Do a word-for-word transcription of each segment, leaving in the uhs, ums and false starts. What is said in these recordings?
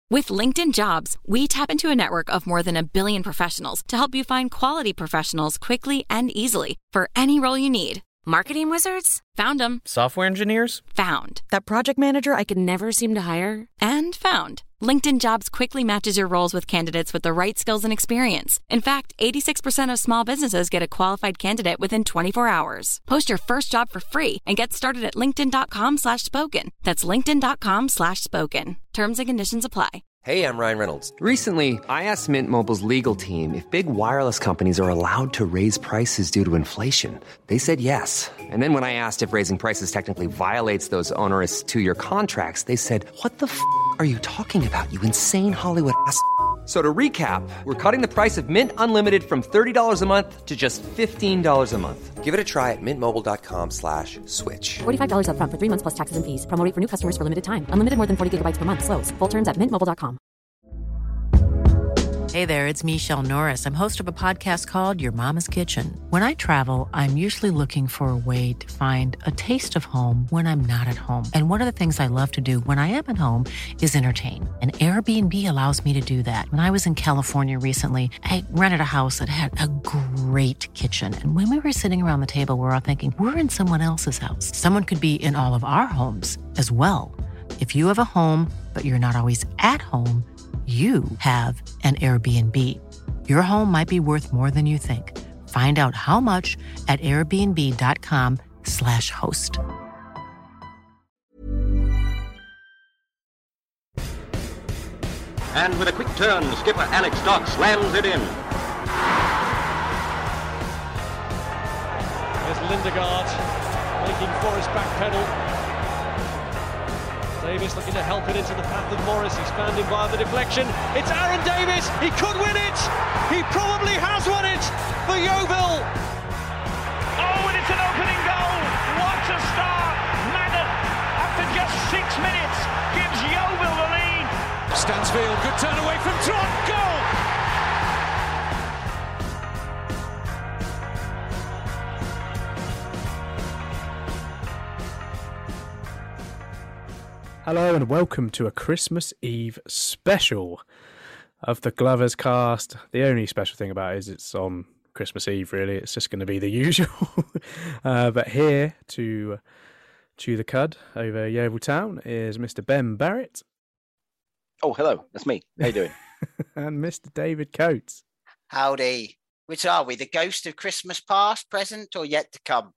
With LinkedIn Jobs, we tap into a network of more than a billion professionals to help you find quality professionals quickly and easily for any role you need. Marketing wizards? Found them. Software engineers? Found. That project manager I could never seem to hire? And found. LinkedIn Jobs quickly matches your roles with candidates with the right skills and experience. In fact, eighty-six percent of small businesses get a qualified candidate within twenty-four hours. Post your first job for free and get started at linkedin.com slash spoken. That's linkedin.com slash spoken. Terms and conditions apply. Hey, I'm Ryan Reynolds. Recently, I asked Mint Mobile's legal team if big wireless companies are allowed to raise prices due to inflation. They said yes. And then when I asked if raising prices technically violates those onerous two-year contracts, they said, what the f*** are you talking about, you insane Hollywood ass f- So to recap, we're cutting the price of Mint Unlimited from thirty dollars a month to just fifteen dollars a month. Give it a try at mintmobile.com slash switch. forty-five dollars up front for three months plus taxes and fees. Promo rate for new customers for limited time. Unlimited more than forty gigabytes per month. Slows full terms at mint mobile dot com. Hey there, it's Michelle Norris. I'm host of a podcast called Your Mama's Kitchen. When I travel, I'm usually looking for a way to find a taste of home when I'm not at home. And one of the things I love to do when I am at home is entertain. And Airbnb allows me to do that. When I was in California recently, I rented a house that had a great kitchen. And when we were sitting around the table, we were all thinking, we're in someone else's house. Someone could be in all of our homes as well. If you have a home, but you're not always at home, you have an Airbnb. Your home might be worth more than you think. Find out how much at airbnb.com slash host. And with a quick turn, skipper Alex Dock slams it in. There's Lindegaard making Forrest backpedal. Davis looking to help it into the path of Morris. He's found him via the deflection. It's Aaron Davis. He could win it. He probably has won it for Yeovil. Oh, and it's an opening goal. What a start. Madden, after just six minutes, gives Yeovil the lead. Stansfield, good turn away from Trot. Goal. Hello and welcome to a Christmas Eve special of the Glovers Cast. The only special thing about it is it's on Christmas Eve, really. It's just going to be the usual. uh, but here to chew the cud over Yeovil Town is Mister Ben Barrett. Oh, hello. That's me. How you doing? And Mister David Coates. Howdy. Which are we? The ghost of Christmas past, present, or yet to come?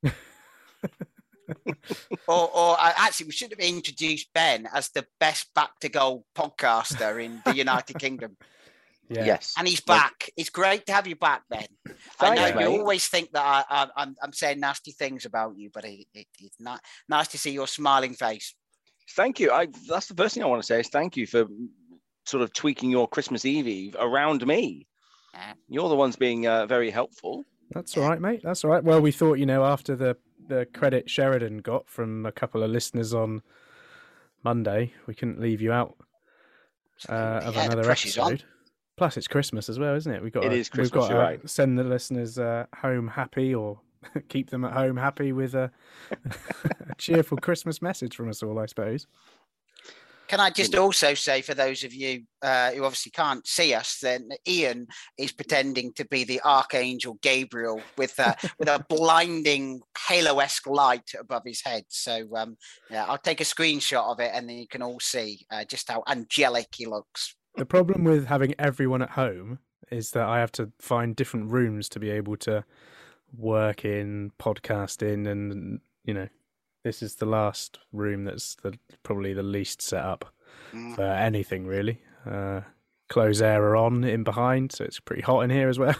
or, or uh, actually, we should have introduced Ben as the best back to goal podcaster in the United Kingdom. Yeah. Yes, and he's back. It's great to have you back, Ben. Thanks, I know mate. you always think that I, I, I'm, I'm saying nasty things about you, but it, it, it's not nice to see your smiling face. Thank you. I, that's the first thing I want to say is thank you for sort of tweaking your Christmas Eve Eve around me. Yeah. You're the ones being uh, very helpful. That's all right, mate. That's all right. Well, we thought, you know, after the, the credit Sheridan got from a couple of listeners on Monday, we couldn't leave you out uh, of Yeah, another episode. On. Plus, it's Christmas as well, isn't it? We've got It to, is Christmas, We've got you're to right. send the listeners uh, home happy or keep them at home happy with a, a cheerful Christmas message from us all, I suppose. Can I just also say, for those of you uh, who obviously can't see us, then Ian is pretending to be the Archangel Gabriel with uh, with a blinding halo-esque light above his head. So um, yeah, I'll take a screenshot of it, and then you can all see uh, just how angelic he looks. The problem with having everyone at home is that I have to find different rooms to be able to work in, podcast in, and, you know, this is the last room that's the, probably the least set up mm. for anything, really. Uh, close air are on in behind, so it's pretty hot in here as well.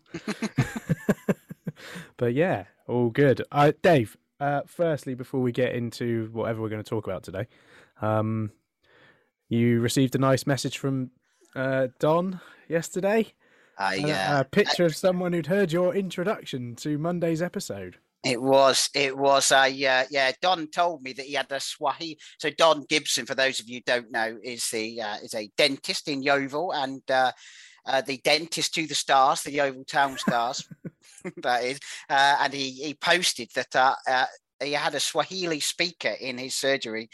But yeah, all good. Uh, Dave, uh, firstly, before we get into whatever we're going to talk about today, um, you received a nice message from uh, Don yesterday. Uh, yeah. A, a picture of someone who'd heard your introduction to Monday's episode. It was, it was, uh, yeah, yeah. Don told me that he had a Swahili. So Don Gibson, for those of you who don't know, is the uh, is a dentist in Yeovil and uh, uh, the dentist to the stars, the Yeovil Town Stars, that is. Uh, and he, he posted that uh, uh, he had a Swahili speaker in his surgery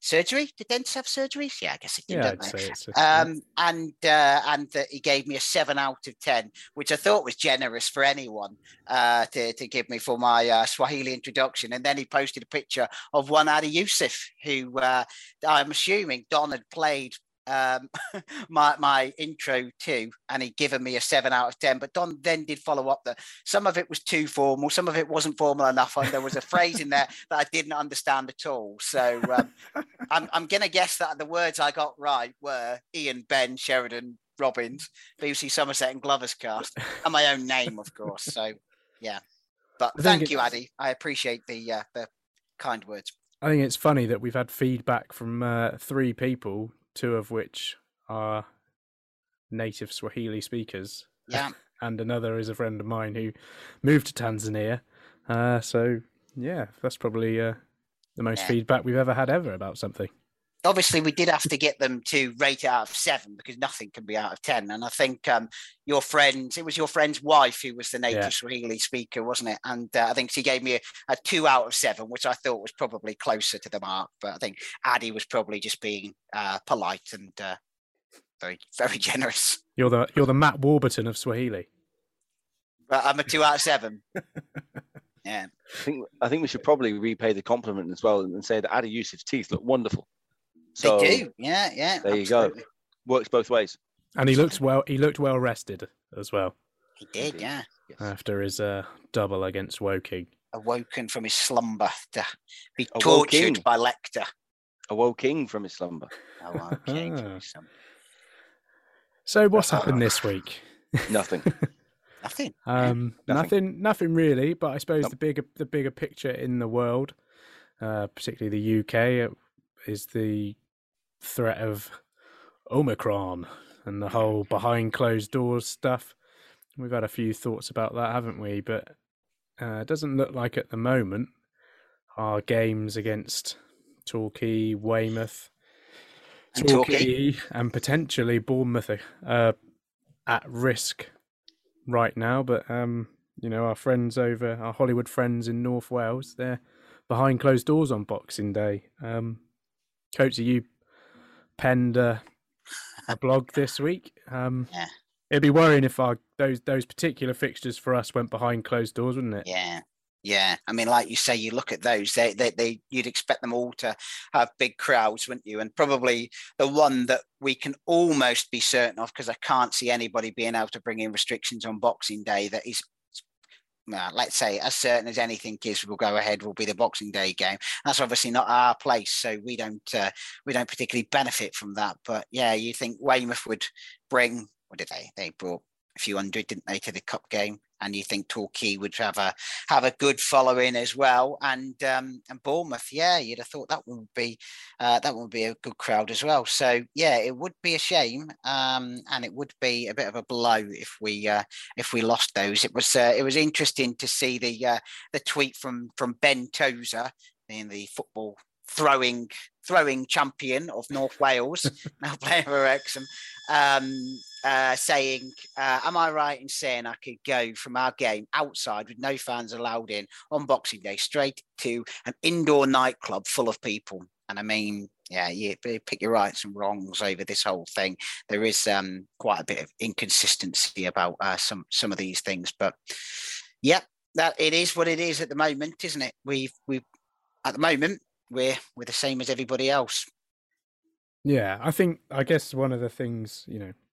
surgery. Did dentists have surgeries? Yeah, I guess it did, Yeah, don't I'd they? say it's a, Um, and uh, and that he gave me a seven out of ten, which I thought was generous for anyone uh, to to give me for my uh, Swahili introduction. And then he posted a picture of one Adi Yusuf, who uh, I'm assuming Don had played um my my intro to, and he'd given me a seven out of ten. But Don then did follow up that some of it was too formal, some of it wasn't formal enough, and there was a phrase in there that I didn't understand at all. So um, I'm I'm gonna guess that the words I got right were Ian, Ben, Sheridan, Robbins, B B C Somerset, and Glover's cast, and my own name, of course. So yeah, but thank you, Addy. I appreciate the uh, the kind words. I think it's funny that we've had feedback from uh, three people, two of which are native Swahili speakers. Yeah. And another is a friend of mine who moved to Tanzania. Uh, so, yeah, that's probably uh, the most yeah. feedback we've ever had ever about something. Obviously, we did have to get them to rate it out of seven because nothing can be out of ten. And I think um, your friend, it was your friend's wife who was the native yeah. Swahili speaker, wasn't it? And uh, I think she gave me a, a two out of seven, which I thought was probably closer to the mark. But I think Addy was probably just being uh, polite and uh, very, very generous. You're the you're the Matt Warburton of Swahili. But I'm a two out of seven. Yeah, I think I think we should probably repay the compliment as well and say that Adi Yusuf's teeth look wonderful. So, they do, yeah, yeah. There absolutely. you go. Works both ways. And he looked well. He looked well rested as well. He did, yeah. After his uh, double against Woking. Awoken from his slumber to be Awoking. tortured by Lecter. Awoking from his slumber. Awoking from his slumber. So what's happened this week? Nothing. Nothing. Um, nothing. nothing. Nothing really. But I suppose nope. the bigger the bigger picture in the world, uh, particularly the U K, is the threat of Omicron and the whole behind closed doors stuff. We've had a few thoughts about that, haven't we? But uh, it doesn't look like at the moment our games against Torquay, Weymouth, and Torquay, Torquay, and potentially Bournemouth are at risk right now. But um, you know, our friends over, our Hollywood friends in North Wales, they're behind closed doors on Boxing Day. Um, Coatsy, you penned uh, a blog this week. Um, yeah. It'd be worrying if our those those particular fixtures for us went behind closed doors, wouldn't it? Yeah, yeah. I mean, like you say, you look at those; they, they, they, you'd expect them all to have big crowds, wouldn't you? And probably the one that we can almost be certain of, because I can't see anybody being able to bring in restrictions on Boxing Day, that is, well, let's say, as certain as anything is, will go ahead, will be the Boxing Day game. That's obviously not our place, so we don't uh, we don't particularly benefit from that. But yeah, you think Weymouth would bring. What did they? They brought a few hundred, didn't they, to the cup game? And you think Torquay would have a have a good following as well, and um, and Bournemouth, yeah, you'd have thought that would be uh, that would be a good crowd as well. So yeah, it would be a shame, um, and it would be a bit of a blow if we uh, if we lost those. It was uh, it was interesting to see the uh, the tweet from from Ben Tozer, being the football throwing throwing champion of North Wales, now playing for Wrexham, um, uh, saying, uh, am I right in saying I could go from our game outside with no fans allowed in on Boxing Day straight to an indoor nightclub full of people? And I mean, yeah, you pick your rights and wrongs over this whole thing. There is um, quite a bit of inconsistency about uh, some some of these things, but yeah, that it is what it is at the moment, isn't it? We've we at the moment. We're we're the same as everybody else. Yeah, I think I guess one of the things, you know,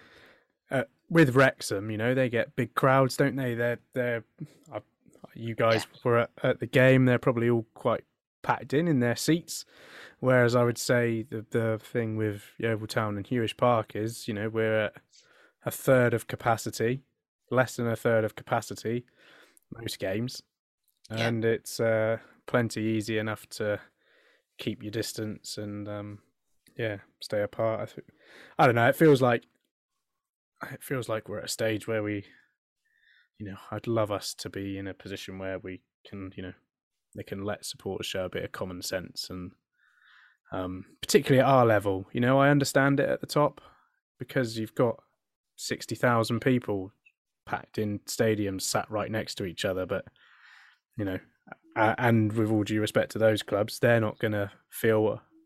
uh, with Wrexham, you know, they get big crowds, don't they? They're they're uh, you guys yeah. were at, at the game. They're probably all quite packed in in their seats. Whereas I would say the the thing with Yeovil Town and Hewish Park is, you know, we're at a third of capacity, less than a third of capacity, most games, yeah. and it's uh, plenty easy enough to keep your distance and um, yeah, stay apart. I think I don't know. It feels like it feels like we're at a stage where we, you know, I'd love us to be in a position where we can, you know, they can let supporters show a bit of common sense and um, particularly at our level. You know, I understand it at the top because you've got sixty thousand people packed in stadiums sat right next to each other, but you know. Uh, and with all due respect to those clubs, they're not going to feel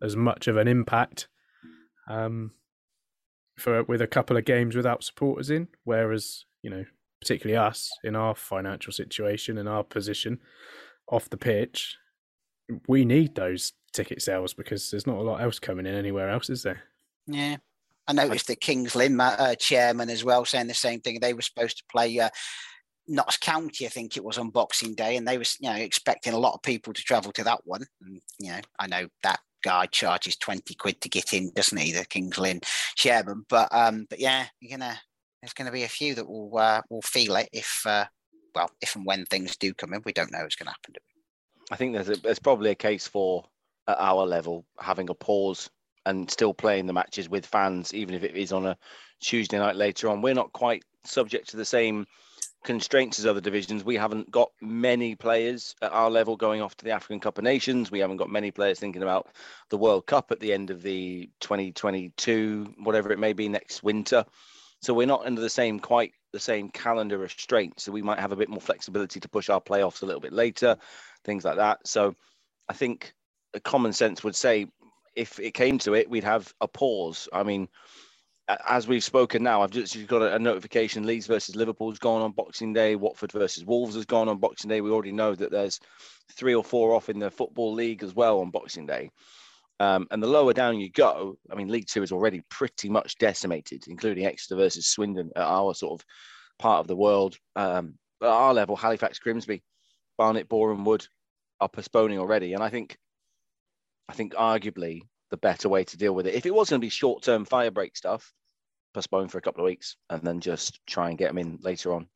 as much of an impact um, for with a couple of games without supporters in, whereas, you know, particularly us in our financial situation and our position off the pitch, we need those ticket sales because there's not a lot else coming in anywhere else, is there? Yeah. I noticed the Kings Lynn uh, chairman as well saying the same thing. They were supposed to play uh, Notts County, I think it was, on Boxing Day, and they was, you know, expecting a lot of people to travel to that one. And, you know, I know that guy charges twenty quid to get in, doesn't he, the Kings Lynn chairman? But um, but yeah, you're gonna there's gonna be a few that will uh, will feel it if uh, well if and when things do come in. We don't know what's going to happen to it. I think there's a, there's probably a case for, at our level, having a pause and still playing the matches with fans, even if it is on a Tuesday night later on. We're not quite subject to the same constraints as other divisions. We haven't got many players at our level going off to the African Cup of Nations. We haven't got many players thinking about the World Cup at the end of the twenty twenty-two, whatever it may be, next winter. So we're not under the same, quite the same calendar restraints. So we might have a bit more flexibility to push our playoffs a little bit later, things like that. So I think a common sense would say, if it came to it, we'd have a pause. I mean, as we've spoken now, I've just you've got a, a notification. Leeds versus Liverpool's gone on Boxing Day. Watford versus Wolves has gone on Boxing Day. We already know that there's three or four off in the Football League as well on Boxing Day. Um, and the lower down you go, I mean, League Two is already pretty much decimated, including Exeter versus Swindon at our sort of part of the world. Um, at our level, Halifax, Grimsby, Barnet, Boreham Wood are postponing already. And I think, I think arguably the better way to deal with it, if it was going to be short-term fire break stuff, postpone for a couple of weeks and then just try and get them in later on.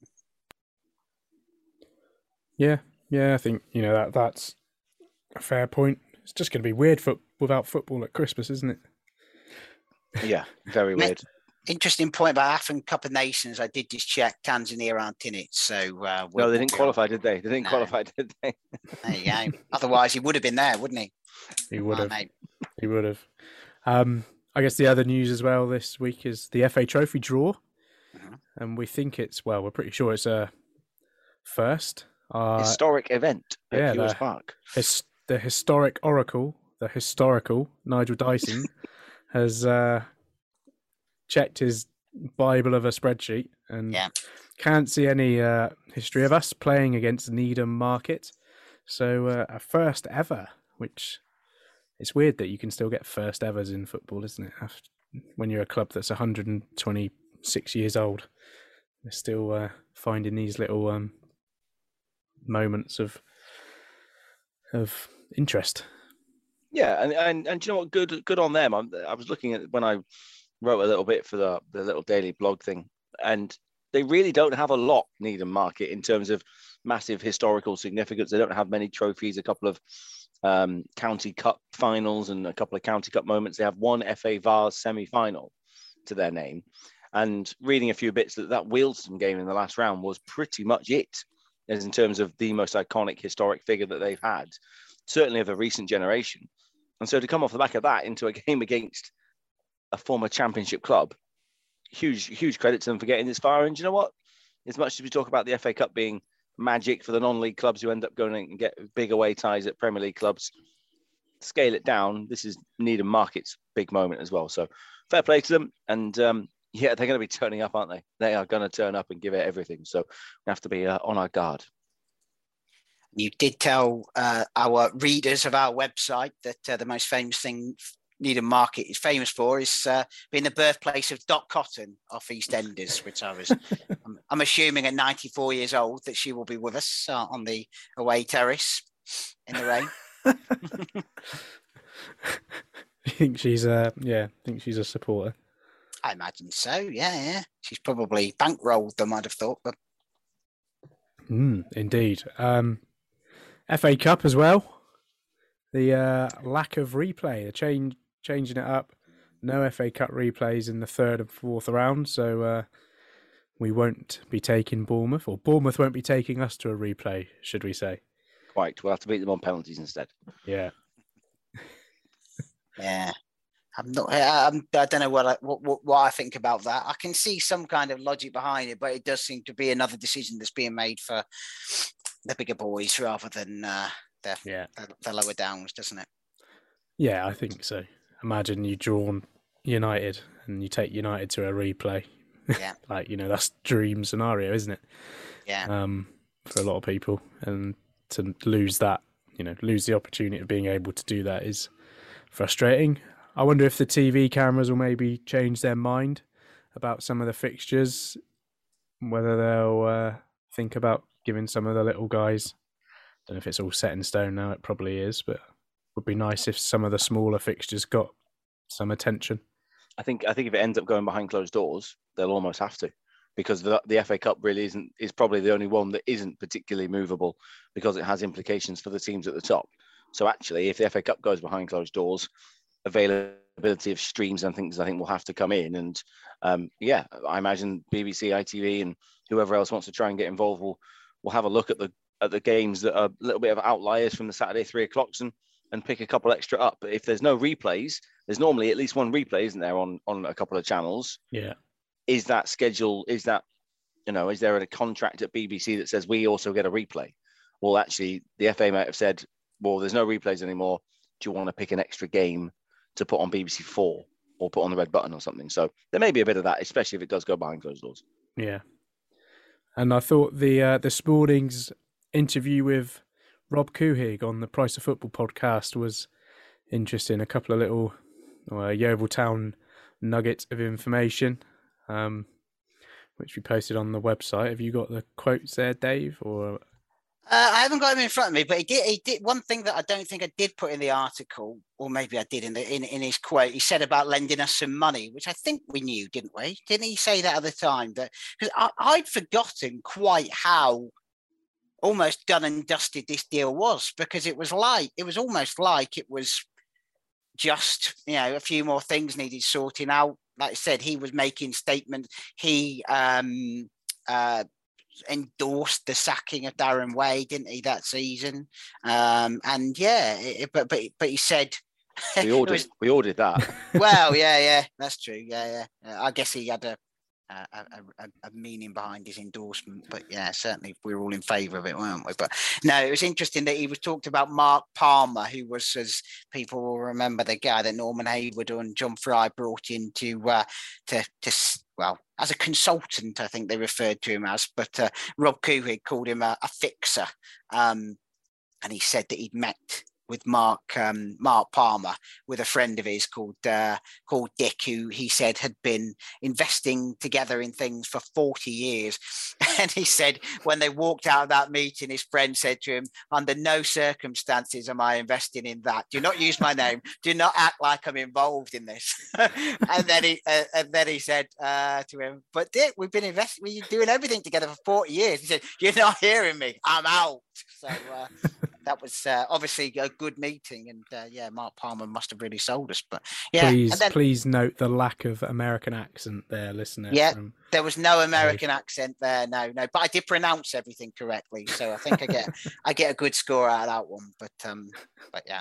Yeah, yeah, I think, you know, that that's a fair point. It's just going to be weird for, without football at Christmas, isn't it? Yeah, very weird. Interesting point about African Cup of Nations. I did just check. Tanzania aren't in it, so uh, no, they didn't qualify, did they? They didn't no. qualify, did they? There you go. Otherwise, he would have been there, wouldn't he? He would have. Oh, he would have. Um, I guess the other news as well this week is the F A Trophy draw, mm-hmm. and we think it's well, we're pretty sure it's a first uh, historic event at yeah, Kewers the, Park. His, the historic oracle, the historical Nigel Dyson has uh, checked his Bible of a spreadsheet and yeah. can't see any uh, history of us playing against Needham Market. So uh, a first ever, which it's weird that you can still get first evers in football, isn't it? After, when you're a club that's one hundred twenty-six years old, they're still uh, finding these little um, moments of of interest. Yeah, and, and and you know what? Good good on them. I'm, I was looking at when I wrote a little bit for the the little daily blog thing, and they really don't have a lot, Needham Market, in terms of massive historical significance. They don't have many trophies, a couple of um, county cup finals and a couple of county cup moments. They have one F A Vase semi-final to their name. And reading a few bits, that that Wealdstone game in the last round was pretty much it, as in terms of the most iconic historic figure that they've had, certainly of a recent generation. And so to come off the back of that into a game against a former championship club, huge, huge credit to them for getting this far. And you know what? As much as we talk about the F A Cup being magic for the non-league clubs who end up going and get big away ties at Premier League clubs, scale it down, this is Needham Market's big moment as well. So fair play to them. And um, yeah, they're going to be turning up, aren't they? They are going to turn up and give it everything. So we have to be uh, on our guard. You did tell uh, our readers of our website that uh, the most famous thing Needham Market is famous for is uh, being the birthplace of Dot Cotton off EastEnders, which I was, I'm, I'm assuming at ninety-four years old that she will be with us uh, on the away terrace in the rain. You think she's a, yeah, I think she's a supporter. I imagine so, yeah, yeah. She's probably bankrolled them, I'd have thought. But... Mm, indeed. Um, F A Cup as well. The uh, lack of replay, the change, changing it up. No F A Cup replays in the third and fourth round, so uh, we won't be taking Bournemouth, or Bournemouth won't be taking us to a replay, should we say? Quite. We'll have to beat them on penalties instead. Yeah. Yeah. I'm not. I'm, I don't know what I what, what I think about that. I can see some kind of logic behind it, but it does seem to be another decision that's being made for the bigger boys rather than uh, the, yeah. the the lower downs, doesn't it? Yeah, I think so. Imagine you drawn United and you take United to a replay. Yeah. Like, you know, that's dream scenario, isn't it? Yeah. Um, for a lot of people. And to lose that, you know, lose the opportunity of being able to do that is frustrating. I wonder if the T V cameras will maybe change their mind about some of the fixtures, whether they'll uh, think about giving some of the little guys, I don't know if it's all set in stone now, it probably is, but it would be nice if some of the smaller fixtures got some attention. I think I think if it ends up going behind closed doors, they'll almost have to, because the, the F A Cup really isn't is probably the only one that isn't particularly movable, because it has implications for the teams at the top. So actually, if the F A Cup goes behind closed doors, availability of streams and things I think will have to come in. And um, yeah, I imagine B B C, I T V, and whoever else wants to try and get involved will will have a look at the at the games that are a little bit of outliers from the Saturday three o'clocks and and pick a couple extra up. But if there's no replays, there's normally at least one replay, isn't there, on on a couple of channels? Yeah. Is that schedule, is that, you know, is there a contract at B B C that says we also get a replay? Well, actually, the F A might have said, well, there's no replays anymore. Do you want to pick an extra game to put on B B C four or put on the red button or something? So there may be a bit of that, especially if it does go behind closed doors. Yeah. And I thought the uh, the Sporting's interview with Rob Couhig on the Price of Football podcast was interesting. A couple of little uh, Yeovil Town nuggets of information, um, which we posted on the website. Have you got the quotes there, Dave? Or uh, I haven't got them in front of me, but he did. He did one thing that I don't think I did put in the article, or maybe I did in the in, in his quote. He said about lending us some money, which I think we knew, didn't we? Didn't he say that at the time? That because I'd forgotten quite how almost done and dusted this deal was, because it was like it was almost like it was just, you know, a few more things needed sorting out. Like I said, he was making statements. He um, uh, endorsed the sacking of Darren Way, didn't he, that season? Um, and yeah, it, but but but he said we all did. Was, we all did that. Well, yeah, yeah, that's true. Yeah, yeah. Uh, I guess he had a. A, a, a meaning behind his endorsement, but yeah, certainly we were all in favour of it, weren't we? But no, it was interesting that he was talked about Mark Palmer, who was, as people will remember, the guy that Norman Hayward and John Fry brought in to uh, to to well, as a consultant, I think they referred to him as, but uh, Rob Couhig called him a, a fixer, um, and he said that he'd met with Mark um, Mark Palmer with a friend of his called uh, called Dick, who he said had been investing together in things for forty years. And he said when they walked out of that meeting, his friend said to him, under no circumstances am I investing in that. Do not use my name. Do not act like I'm involved in this. and then he uh, and then he said uh, to him, but Dick, we've been investing, we're doing everything together for forty years. He said, you're not hearing me. I'm out. So uh, that was uh, obviously a good meeting, and uh, yeah, Mark Palmer must have really sold us. But yeah, please, and then, please note the lack of American accent there, listener. Yeah, from... there was no American Dave. accent there. No, no, but I did pronounce everything correctly, so I think I get I get a good score out of that one. But um, but yeah.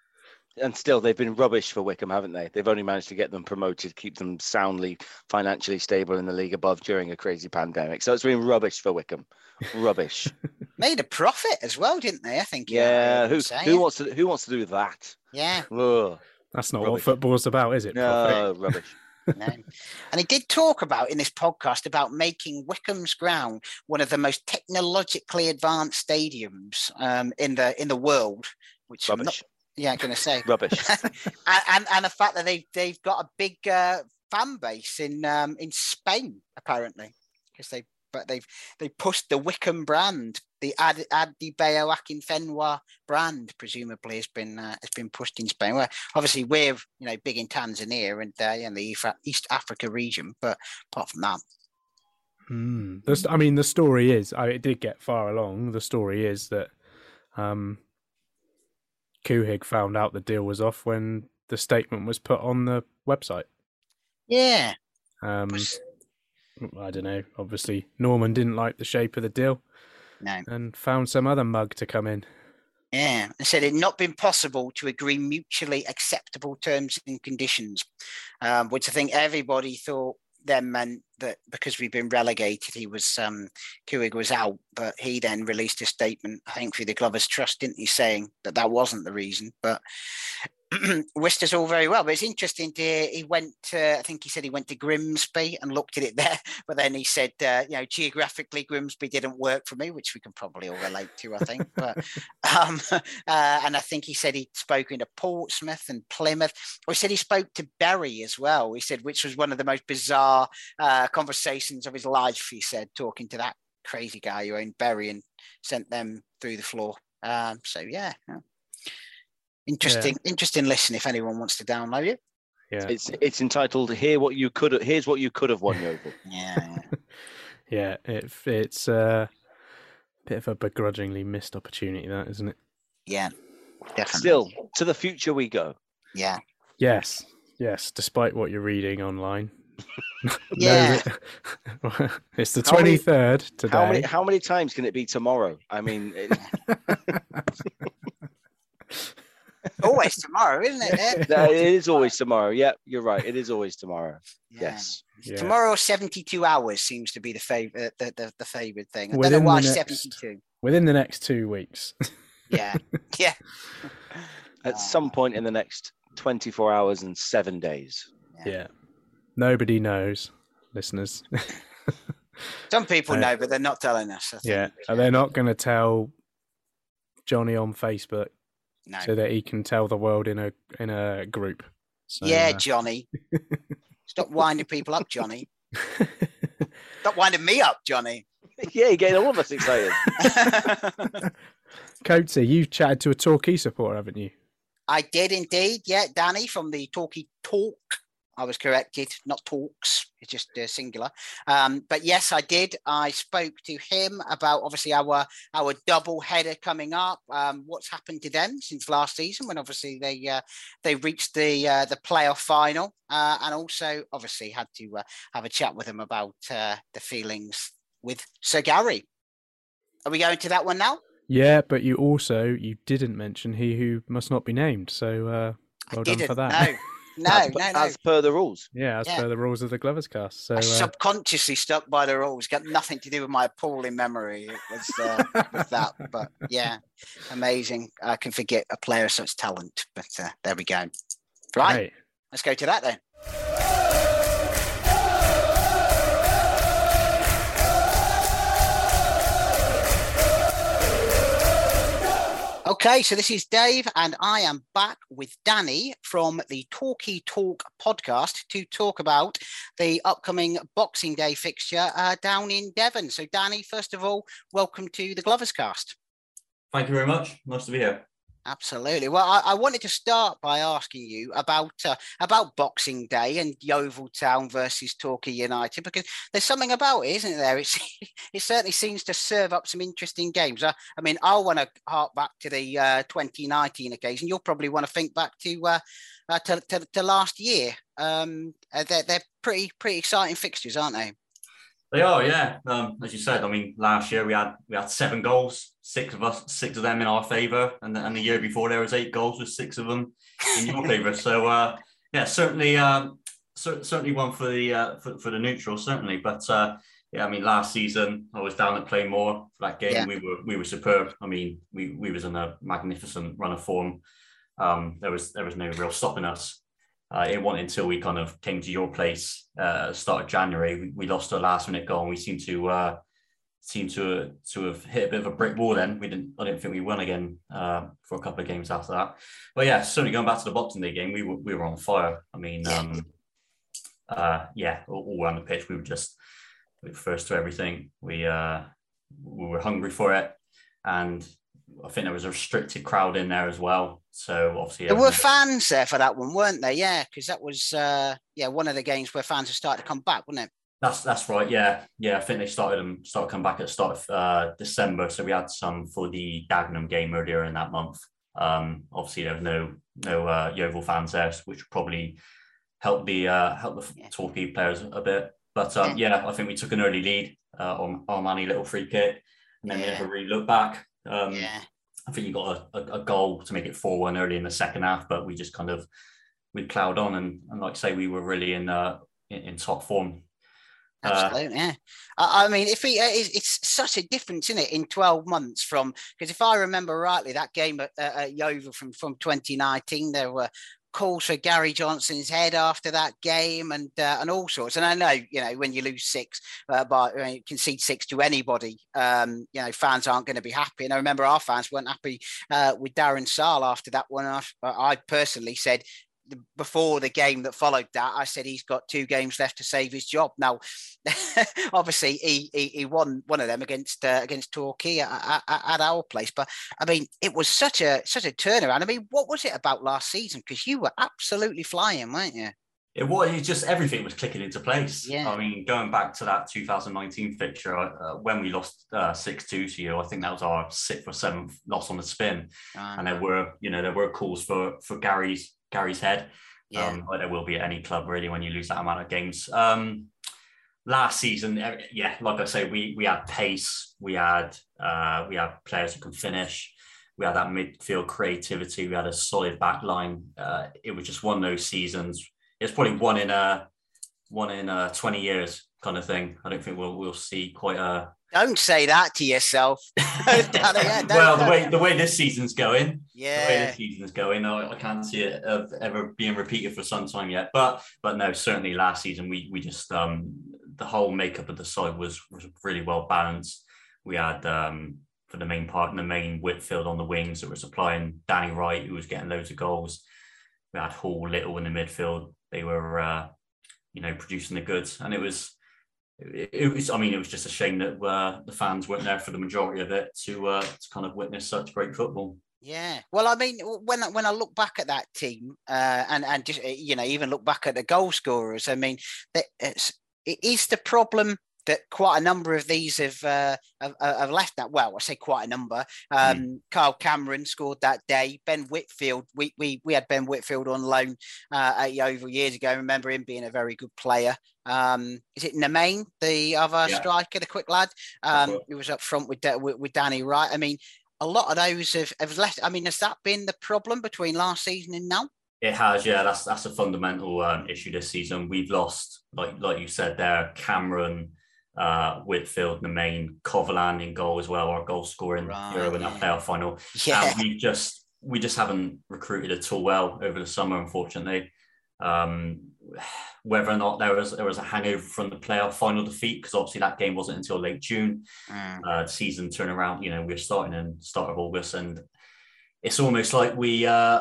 And still, they've been rubbish for Wycombe, haven't they? They've only managed to get them promoted, keep them soundly financially stable in the league above during a crazy pandemic. So it's been rubbish for Wycombe. Rubbish. Made a profit as well, didn't they? I think. Yeah. yeah who who wants to who wants to do that? Yeah. Ugh. That's not rubbish. what football's about, is it? No, rubbish. No. And he did talk about in this podcast about making Wycombe's ground one of the most technologically advanced stadiums um, in the in the world, which rubbish. I'm not, yeah, I'm going to say rubbish, and, and and the fact that they they've got a big uh, fan base in um, in Spain apparently, because they but they've they pushed the Wycombe brand, the Ad Adebayo Akinfenwa brand, presumably has been uh, has been pushed in Spain. Where obviously we're you know big in Tanzania and uh, in the East Africa region, but apart from that. Mm. The, I mean, the story is, I, it did get far along. The story is that um, Couhig found out the deal was off when the statement was put on the website. Yeah. Um, I don't know. Obviously, Norman didn't like the shape of the deal. No. And found some other mug to come in. Yeah, and said it had not been possible to agree mutually acceptable terms and conditions, um, which I think everybody thought then meant that because we've been relegated, he was um, Couhig was out. But he then released a statement, I think through the Glovers Trust, didn't he, saying that that wasn't the reason. But Worcester's all very well, but it's interesting to hear he went to, I think he said he went to Grimsby and looked at it there, but then he said, uh, you know, geographically Grimsby didn't work for me, which we can probably all relate to, I think. But um, uh, and I think he said he'd spoken to Portsmouth and Plymouth. Or he said he spoke to Bury as well. He said, which was one of the most bizarre uh, conversations of his life, he said, talking to that crazy guy who owned Bury and sent them through the floor. Um, so, yeah. yeah. Interesting, yeah. interesting listen if anyone wants to download it. Yeah, it's it's entitled "Hear What You Could." Here's what you could have won, Yeovil. yeah, yeah. It, it's a bit of a begrudgingly missed opportunity, that isn't it? Yeah, definitely. Still, to the future we go. Yeah. Yes. Yes. Despite what you're reading online. Yeah. no, it's the twenty-third today. How many, how many times can it be tomorrow? I mean. It... Always tomorrow, isn't it? No, it is always tomorrow. Yeah, you're right. It is always tomorrow. Yeah. Yes. Yeah. Tomorrow, seventy-two hours seems to be the favorite, the, the, the favorite thing. I within don't know why next, seventy-two. Within the next two weeks. yeah. Yeah. At uh, some point in the next twenty-four hours and seven days. Yeah. yeah. Nobody knows, listeners. Some people uh, know, but they're not telling us. I think. Yeah. Are they not going to tell Johnny on Facebook? No. So that he can tell the world in a in a group. So, yeah, uh... Johnny. Stop winding people up, Johnny. Stop winding me up, Johnny. Yeah, you're getting all of us excited. Coatsy, you've chatted to a Torquay supporter, haven't you? I did indeed. Yeah, Danny from the Torquay Talk. I was corrected, not talks. It's just uh, singular. Um, but yes, I did. I spoke to him about obviously our our double header coming up. Um, what's happened to them since last season, when obviously they uh, they reached the uh, the playoff final, uh, and also obviously had to uh, have a chat with him about uh, the feelings with Sir Gary. Are we going to that one now? Yeah, but you also you didn't mention he who must not be named. So uh, well I done didn't, for that. No. No, as, no, no. As per the rules. Yeah, as yeah. per the rules of the Glovers Cast. So I uh... subconsciously stuck by the rules. Got nothing to do with my appalling memory. It was uh, with that, but yeah, amazing. I can forget a player of such talent, but uh, there we go. Right, Great. Let's go to that then. Okay, so this is Dave, and I am back with Danny from the Torquay Talk podcast to talk about the upcoming Boxing Day fixture uh, down in Devon. So, Danny, first of all, welcome to the Glovers Cast. Thank you very much. Nice to be here. Absolutely. Well, I, I wanted to start by asking you about uh, about Boxing Day and Yeovil Town versus Torquay United, because there's something about it, isn't there? It's, it certainly seems to serve up some interesting games. I, I mean, I want to hark back to the uh, twenty nineteen occasion. You'll probably want to think back to uh, uh, to, to, to last year. Um, they're, they're pretty pretty exciting fixtures, aren't they? They are, yeah. Um, as you said, I mean, last year we had we had seven goals, six of us, six of them in our favour, and the, and the year before there was eight goals with six of them in your favour. So, uh, yeah, certainly, um, cer- certainly one for the uh, for, for the neutral, certainly. But uh, yeah, I mean, last season I was down at Plainmoor for that game. Yeah. We were we were superb. I mean, we we was in a magnificent run of form. Um, there was there was no real stopping us. Uh, it wasn't until we kind of came to your place uh, start of January. We, we lost a last minute goal, and we seemed to uh, seem to uh, to have hit a bit of a brick wall. Then we didn't. I didn't think we won again uh, for a couple of games after that. But yeah, certainly going back to the Boxing Day game, we were we were on fire. I mean, um, uh, yeah, all, all around the pitch, we were just we were first to everything. We uh, we were hungry for it, and I think there was a restricted crowd in there as well. So obviously there were fans there for that one, weren't there? Yeah, because that was uh, yeah one of the games where fans have started to come back, wasn't it? That's that's right. Yeah, yeah. I think they started them started coming back at the start of uh, December. So we had some for the Dagenham game earlier in that month. Um, obviously there was no no uh, Yeovil fans there, which probably helped the uh, help the yeah. Torquay players a bit. But um, yeah. yeah, I think we took an early lead uh, on Armani little free kick, and then yeah. we never really looked back. Um, yeah. I think you got a, a, a goal to make it four one early in the second half, but we just kind of we ploughed on, and, and like I say, we were really in, uh, in in top form Absolutely, uh, yeah. I, I mean, if he, it's, it's such a difference, isn't it, in twelve months from, because if I remember rightly, that game at, at Yeovil from, from twenty nineteen, there were calls for Gary Johnson's head after that game and uh, and all sorts. And I know, you know, when you lose six, uh, by uh, you concede six to anybody, um, you know, fans aren't going to be happy. And I remember our fans weren't happy uh, with Darren Sarll after that one. I, I personally said, before the game that followed that, I said he's got two games left to save his job. Now, obviously, he, he he won one of them against uh, against Torquay at, at, at our place. But I mean, it was such a such a turnaround. I mean, what was it about last season? Because you were absolutely flying, weren't you? It was it just everything was clicking into place. Yeah. I mean, going back to that two thousand nineteen fixture uh, when we lost uh, six two to you, I think that was our sixth or seventh loss on the spin, oh, and there were you know there were calls for for Gary's. Gary's head, yeah. um, like there will be at any club really when you lose that amount of games. Um, last season, yeah, like I say, we we had pace, we had uh, we had players who can finish, we had that midfield creativity, we had a solid back line. Uh, it was just one of those seasons. It's probably one in a one in a twenty years kind of thing. I don't think we'll we'll see quite a. Don't say that to yourself. yeah, well, the way the way this season's going, yeah, the way this season's going, I, I can't see it ever being repeated for some time yet. But but no, certainly last season we we just um the whole makeup of the side was was really well balanced. We had um for the main part, the main Whitfield on the wings that were supplying Danny Wright, who was getting loads of goals. We had Hall, Little in the midfield. They were uh, you know producing the goods, and it was. It was, I mean, it was just a shame that uh, the fans weren't there for the majority of it to uh, to kind of witness such great football. Yeah, well, I mean, when when I look back at that team, uh, and and just you know, even look back at the goal scorers, I mean, it's, it is the problem that quite a number of these have uh, have, have left that. Well, I say quite a number. Um, mm. Carl Cameron scored that day. Ben Whitfield, we we we had Ben Whitfield on loan uh, at Yeovil years ago. I remember him being a very good player. Um, is it Nemain, the other yeah. striker, the quick lad? Um, who was up front with, with with Danny Wright. I mean, a lot of those have, have left. I mean, has that been the problem between last season and now? It has, yeah. That's that's a fundamental um, issue this season. We've lost, like like you said there, Cameron. Uh, Whitfield, Nemain, Coverland in goal as well, our goal scoring right, hero in yeah. that playoff final. Yeah. And we just we just haven't recruited at all well over the summer, unfortunately. Um, whether or not there was there was a hangover from the playoff final defeat, because obviously that game wasn't until late June. Mm. Uh, season turnaround, you know, we we're starting in start of August, and it's almost like we, uh,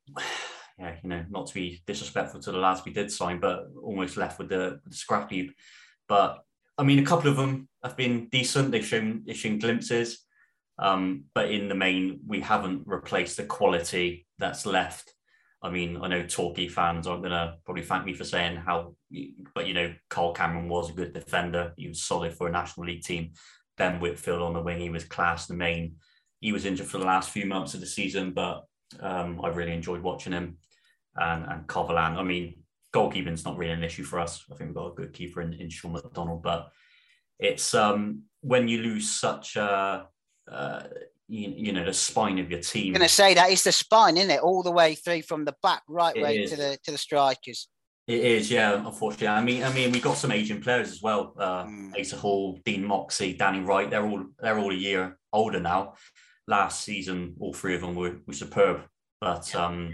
yeah, you know, not to be disrespectful to the lads we did sign, but almost left with the, the scrap heap. But I mean, a couple of them have been decent. They've shown, they've shown glimpses. Um, but in the main, we haven't replaced the quality that's left. I mean, I know Torquay fans aren't going to probably thank me for saying how, but, you know, Carl Cameron was a good defender. He was solid for a National League team. Ben Whitfield on the wing, he was class. The main, he was injured for the last few months of the season, but um, I really enjoyed watching him. And, and Coverland, I mean, goalkeeping's not really an issue for us. I think we've got a good keeper in, in Sean McDonald, but it's um, when you lose such a, uh, you, you know, the spine of your team. I'm going to say that is the spine, isn't it? All the way through from the back, right it way is. to the to the strikers. It is, yeah. Unfortunately, I mean, I mean, we've got some Asian players as well. Uh, mm. Asa Hall, Dean Moxey, Danny Wright. They're all they're all a year older now. Last season, all three of them were, were superb, but. Um,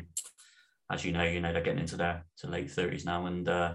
As you know, you know they're getting into their to late thirties now, and uh,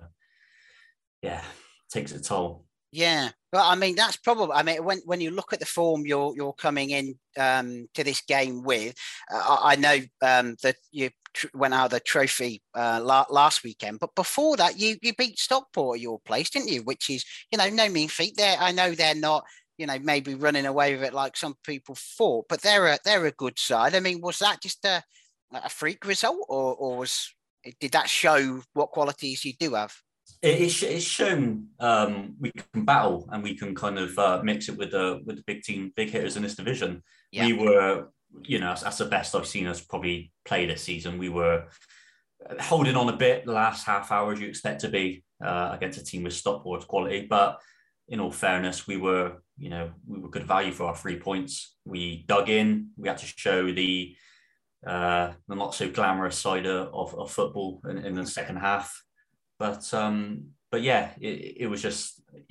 yeah, it takes a toll. Yeah, well, I mean that's probably. I mean, when when you look at the form you're you're coming in um, to this game with, uh, I know um, that you tr- went out of the trophy uh, la- last weekend, but before that, you you beat Stockport at your place, didn't you? Which is, you know, no mean feat. There, I know they're not, you know, maybe running away with it like some people thought, but they're a they're a good side. I mean, was that just a a freak result, or, or was did that show what qualities you do have? It, it's shown um, we can battle and we can kind of uh, mix it with the with the big team, big hitters in this division. Yeah. We were, you know, that's the best I've seen us probably play this season. We were holding on a bit the last half hour as you expect to be uh, against a team with Stockport's quality, but in all fairness, we were, you know, we were good value for our three points. We dug in. We had to show the uh, the not so glamorous side of, of football in, in the second half. But um, but yeah, it, it was just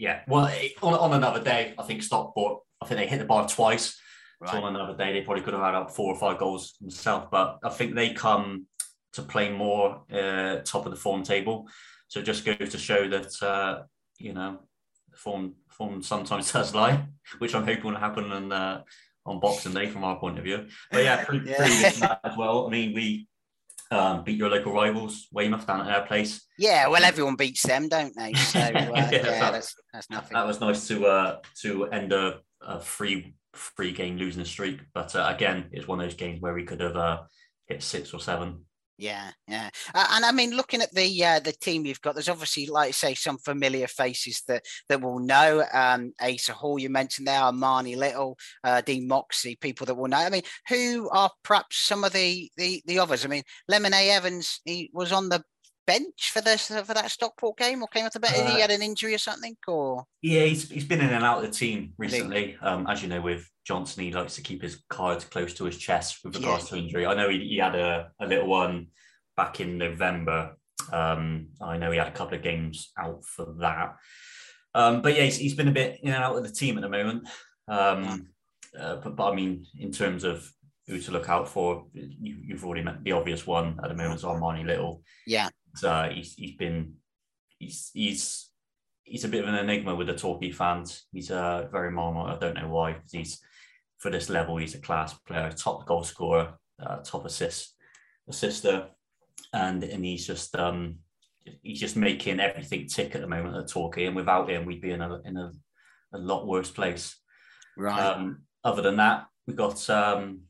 yeah. Well, on, on another day, I think Stockport, I think they hit the bar twice. Right. So on another day, they probably could have had up four or five goals themselves. But I think they come to play more uh, top of the form table. So it just goes to show that, uh, you know, form form sometimes does lie, which I'm hoping will happen on, uh, on Boxing Day from our point of view. But yeah, pretty, yeah. pretty good that as well. I mean, we um, beat your local rivals, Weymouth, down at their place. Yeah, well, everyone beats them, don't they? So uh, yeah, yeah that, that's, that's nothing. That was nice to uh, to end a, a free free game losing streak. But uh, again, it's one of those games where we could have uh, hit six or seven. Yeah, yeah, uh, and I mean, looking at the uh, the team you've got, there's obviously, like you say, some familiar faces that that will know. Um, Asa Hall, you mentioned there, Armani Little, uh, Dean Moxey, people that will know. I mean, who are perhaps some of the the, the others? I mean, Lemon A. Evans, he was on the bench for this for that Stockport game, or came off the bench. Uh, he had an injury or something, or yeah, he's he's been in and out of the team recently. Um, as you know, with Johnson, he likes to keep his cards close to his chest with regards yeah. to injury. I know he, he had a, a little one back in November. Um, I know he had a couple of games out for that. Um, but yeah, he's, he's been a bit in and out of the team at the moment. Um, uh, but, but I mean, in terms of who to look out for, you, you've already met the obvious one at the moment is Armani Little. Yeah. Uh, he's he's been he's he's he's a bit of an enigma with the Torquay fans. He's uh, very marmot. I don't know why, because he's for this level, he's a class player, top goal scorer, uh, top assist assister, and and he's just um he's just making everything tick at the moment at Torquay. And without him, we'd be in a in a, a lot worse place. Right. Um, other than that, we got um,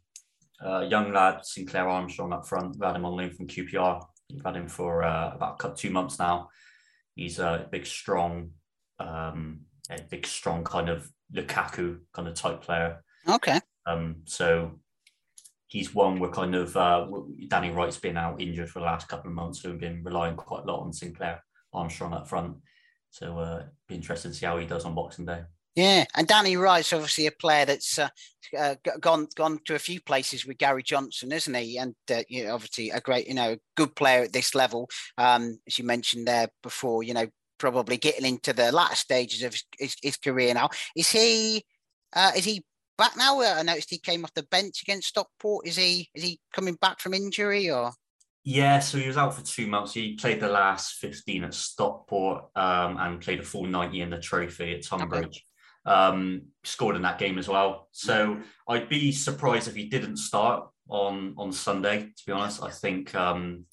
a young lad, Sinclair Armstrong, up front. We had him on loan from Q P R. We've had him for uh, about two months now. He's a big, strong, um, a big, strong kind of Lukaku kind of type player. Okay. Um, so he's one we're kind of, uh, Danny Wright's been out injured for the last couple of months, so we've been relying quite a lot on Sinclair Armstrong up front. So uh, be interested to see how he does on Boxing Day. Yeah, and Danny Wright's obviously a player that's uh, uh, gone gone to a few places with Gary Johnson, isn't he? And uh, you know, obviously a great, you know, good player at this level. Um, as you mentioned there before, you know, probably getting into the latter stages of his, his, his career now. Is he? Uh, is he back now? I noticed he came off the bench against Stockport. Is he? Is he coming back from injury or? Yeah, so he was out for two months. He played the last fifteen at Stockport um, and played a full ninety in the trophy at Tunbridge. Okay. Um, scored in that game as well. So I'd be surprised if he didn't start on on Sunday, to be honest. I think, um,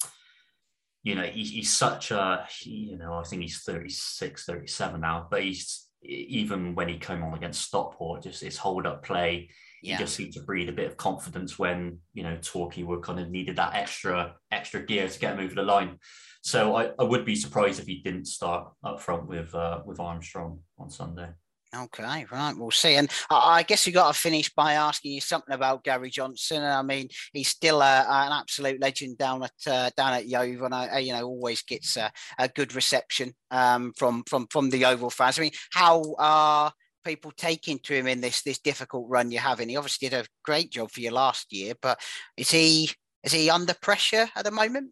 you know, he, he's such a, you know, I think he's thirty-six, thirty-seven now, but he's, even when he came on against Stockport, just his hold-up play, yeah. he just seemed to breed a bit of confidence when, you know, Torquay were kind of needed that extra extra gear to get him over the line. So I, I would be surprised if he didn't start up front with uh, with Armstrong on Sunday. Okay, right, we'll see. And I guess you got to finish by asking you something about Gary Johnson. I mean, he's still a, an absolute legend down at uh, down at Yeovil, and I, you know, always gets a, a good reception um, from from from the Yeovil fans. I mean, how are people taking to him in this this difficult run you're having? He obviously did a great job for you last year, but is he is he under pressure at the moment?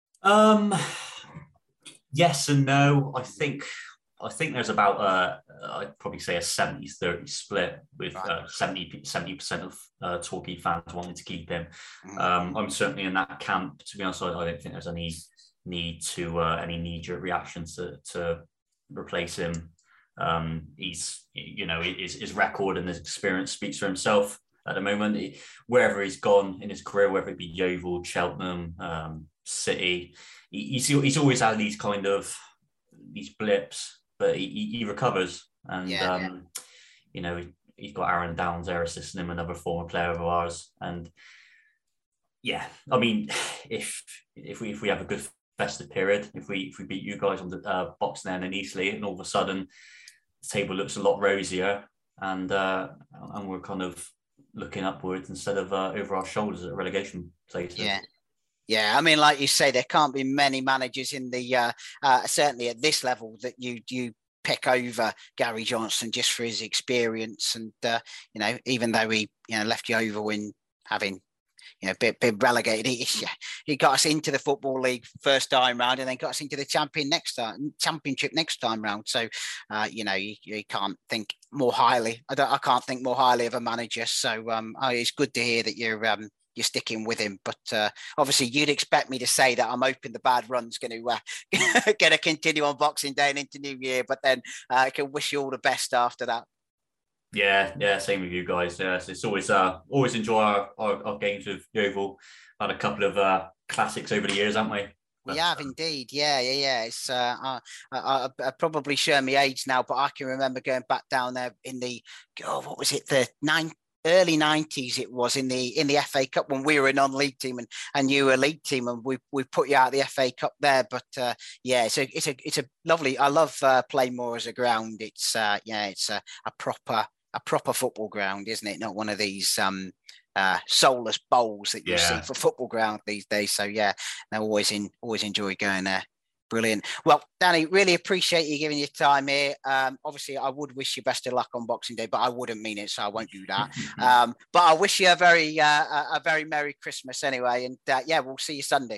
Um, yes and no. I think. I think there's about, uh, I'd probably say a seventy thirty split with uh, seventy percent of uh, Torquay fans wanting to keep him. Um, I'm certainly in that camp, to be honest. I don't think there's any need to, uh, any knee-jerk reactions to, to replace him. Um, he's, you know, his, his record and his experience speaks for himself at the moment. He, wherever he's gone in his career, whether it be Yeovil, Cheltenham, um, City, he, he's, he's always had these kind of, these blips, but he, he recovers, and yeah, um, yeah. you know, he's got Aaron Downs there assisting him, another former player of ours, and yeah, I mean, if if we if we have a good festive period, if we if we beat you guys on the uh, Boxing Day and Eastleigh, and all of a sudden the table looks a lot rosier, and uh, and we're kind of looking upwards instead of uh, over our shoulders at relegation places. Yeah. Yeah, I mean, like you say, there can't be many managers in the uh, uh, certainly at this level that you you pick over Gary Johnson just for his experience, and uh, you know, even though he you know left Yeovil in having you know, been, been relegated. He, he got us into the Football League first time round, and then got us into the champion next time, championship next time round. So, uh, you know, you, you can't think more highly. I don't. I can't think more highly of a manager. So, um, oh, it's good to hear that you're um, you're sticking with him. But uh, obviously, you'd expect me to say that I'm hoping the bad run's going to uh, going to continue on Boxing Day and into New Year. But then uh, I can wish you all the best after that. Yeah, yeah, same with you guys. Yeah, so it's always uh, always enjoy our, our, our games with Yeovil. Had a couple of uh, classics over the years, haven't we? We have indeed, yeah, yeah, yeah. It's uh, I, I, I probably share my age now, but I can remember going back down there in the oh, what was it, the nine early nineties? It was in the in the F A Cup when we were a non-league team and, and you were a league team, and we we put you out of the F A Cup there. But uh, yeah, it's a it's a it's a lovely. I love uh, Plainmoor as a ground. It's uh, yeah, it's a, a proper. a proper football ground, isn't it? Not one of these um, uh, soulless bowls that you yeah. see for football ground these days. So yeah, I always in always enjoy going there. Brilliant. Well, Danny, really appreciate you giving your time here. Um, obviously, I would wish you best of luck on Boxing Day, but I wouldn't mean it, so I won't do that. um, but I wish you a very uh, a very Merry Christmas anyway, and uh, yeah, we'll see you Sunday.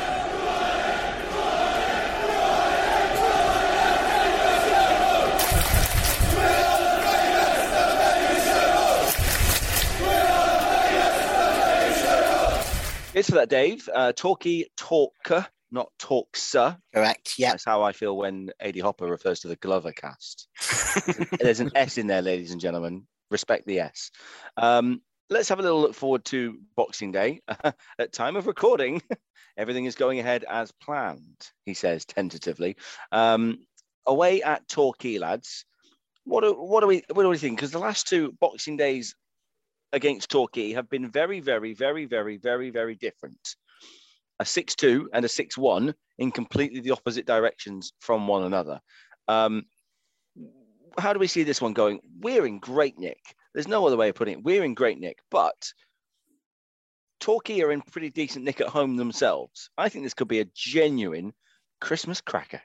It's for that, Dave. Uh, Torquay Talker, not Talkser. Correct, yeah. That's how I feel when A D Hopper refers to the Glover cast. There's an S in there, ladies and gentlemen. Respect the S. Um, let's have a little look forward to Boxing Day. At time of recording, everything is going ahead as planned, he says tentatively. Um, away at Torquay, lads. What do, what do we what do we think? Because the last two Boxing Days against Torquay have been very, very, very, very, very, very different. A six two and a six one in completely the opposite directions from one another. Um, how do we see this one going? We're in great nick. There's no other way of putting it. We're in great nick, but Torquay are in pretty decent nick at home themselves. I think this could be a genuine Christmas cracker.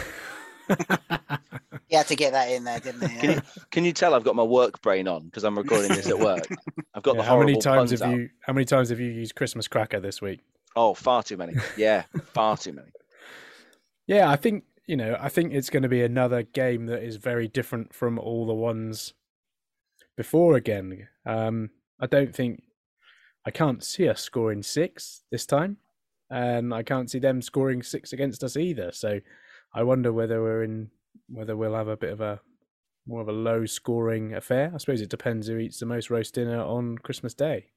You had to get that in there, didn't you? Can you, can you tell I've got my work brain on because I'm recording this at work? I've got yeah, the how many horrible times puns have out. you how many times have you used Christmas cracker this week? Oh, far too many. Yeah, far too many. Yeah, I think, you know, I think it's going to be another game that is very different from all the ones before again. Um, I don't think, I can't see us scoring six this time, and I can't see them scoring six against us either. So I wonder whether we're in, whether we'll have a bit of a, more of a low scoring affair. I suppose it depends who eats the most roast dinner on Christmas Day.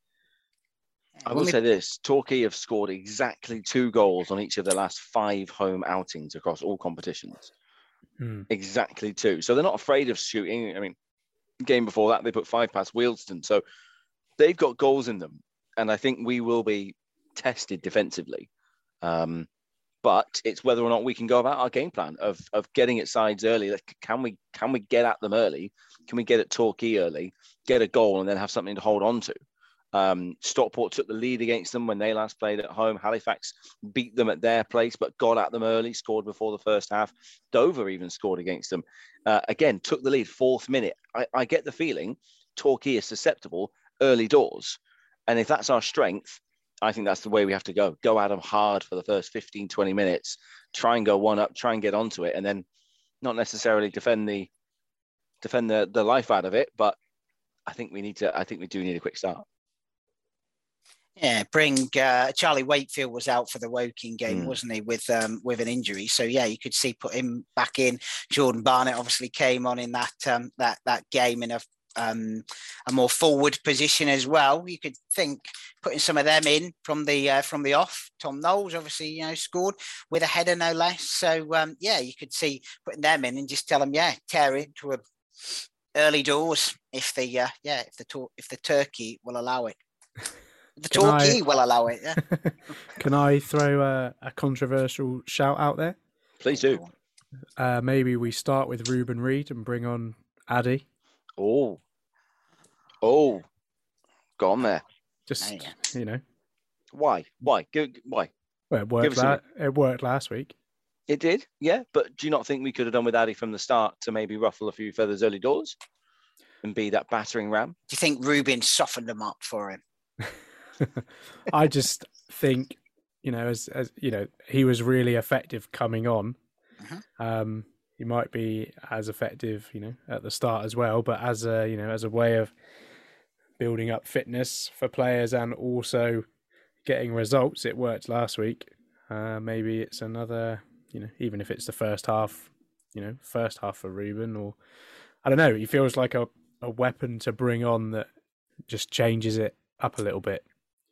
I will say this, Torquay have scored exactly two goals on each of their last five home outings across all competitions. Hmm. Exactly two. So they're not afraid of shooting. I mean, game before that, they put five past Wealdstone. So they've got goals in them. And I think we will be tested defensively. Um, but it's whether or not we can go about our game plan of of getting at sides early. Like, can we can we get at them early? Can we get at Torquay early, get a goal, and then have something to hold on to? Um, Stockport took the lead against them when they last played at home. Halifax beat them at their place, but got at them early, scored before the first half. Dover even scored against them. Uh, again, took the lead, fourth minute. I, I get the feeling Torquay is susceptible early doors. And if that's our strength, I think that's the way we have to go. Go at them hard for the first fifteen, twenty minutes. Try and go one up, try and get onto it, and then not necessarily defend the defend the, the life out of it. But I think we need to, I think we do need a quick start. Yeah, bring uh, Charlie Wakefield was out for the Woking game, Mm. wasn't he, with um, with an injury? So yeah, you could see put him back in. Jordan Barnett obviously came on in that um, that that game in a um, a more forward position as well. You could think putting some of them in from the uh, from the off. Tom Knowles obviously, you know, scored with a header no less. So um, yeah, you could see putting them in and just tell them, yeah, tear it to a early doors if the uh, yeah if the tor- if the turkey will allow it. The Can Torquay I- will allow it, yeah. Can I throw a, a controversial shout out there? Please do. Uh, maybe we start with Ruben Reid and bring on Addy. Oh, oh, go on there. Just, Oh, yeah. you know, Why? Why? Go, why? well, it Give worked, us a la- it worked last week. It did, yeah. But do you not think we could have done with Addy from the start to maybe ruffle a few feathers early doors and be that battering ram? Do you think Ruben softened them up for him? I just think, you know, as as you know, he was really effective coming on. Uh-huh. Um, he might be as effective, you know, at the start as well, but as a you know, as a way of building up fitness for players and also getting results, it worked last week. Uh, maybe it's another, you know, even if it's the first half, you know, first half for Ruben, or I don't know, he feels like a, a weapon to bring on that just changes it up a little bit.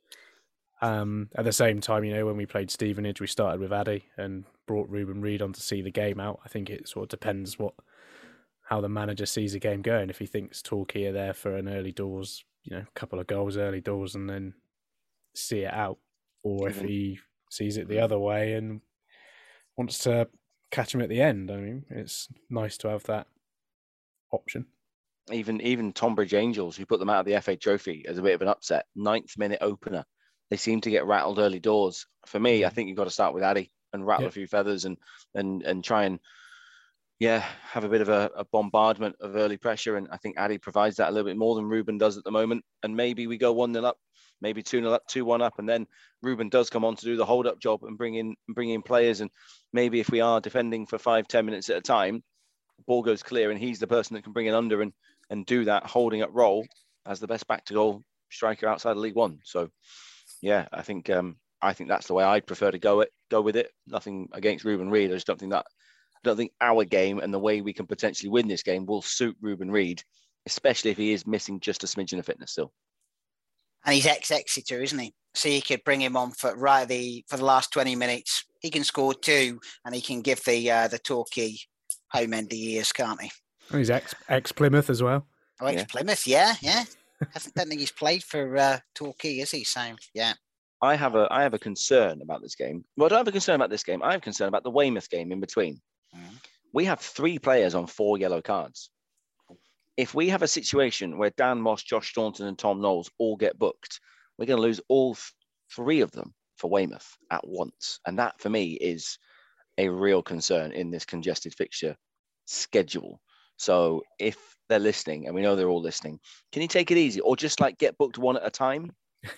Um, at the same time, you know, when we played Stevenage, we started with Addy and brought Ruben Reid on to see the game out. I think it sort of depends what how the manager sees the game going. If he thinks Torquay are there for an early doors, you know, a couple of goals early doors and then see it out, or if he sees it the other way and wants to catch him at the end. I mean, it's nice to have that option. Even even Tonbridge Angels, who put them out of the F A Trophy as a bit of an upset, ninth minute opener. They seem to get rattled early doors. For me, I think you've got to start with Addy and rattle Yeah. a few feathers and and and try and yeah have a bit of a, a bombardment of early pressure. And I think Addy provides that a little bit more than Ruben does at the moment. And maybe we go one nil up, maybe two nil up, two one up, and then Ruben does come on to do the hold up job and bring in bring in players. And maybe if we are defending for five ten minutes at a time, the ball goes clear, and he's the person that can bring it under and and do that holding up role as the best back to goal striker outside of League One. So. Yeah, I think um, I think that's the way I'd prefer to go it go with it. Nothing against Ruben Reid. I just don't think that I don't think our game and the way we can potentially win this game will suit Ruben Reid, especially if he is missing just a smidgen of fitness still. And he's ex-Exeter, isn't he? So you could bring him on for right the for the last twenty minutes. He can score two, and he can give the uh, the Torquay home end the years, can't he? Oh, he's ex ex Plymouth as well. Oh, ex Plymouth, yeah, yeah. I don't think he's played for uh, Torquay, is he? So, yeah. I have a I have a concern about this game. Well, I don't have a concern about this game. I have a concern about the Weymouth game in between. Mm. We have three players on four yellow cards. If we have a situation where Dan Moss, Josh Staunton and Tom Knowles all get booked, we're going to lose all th- three of them for Weymouth at once. And that, for me, is a real concern in this congested fixture schedule. So if they're listening, and we know they're all listening, can you take it easy or just like get booked one at a time?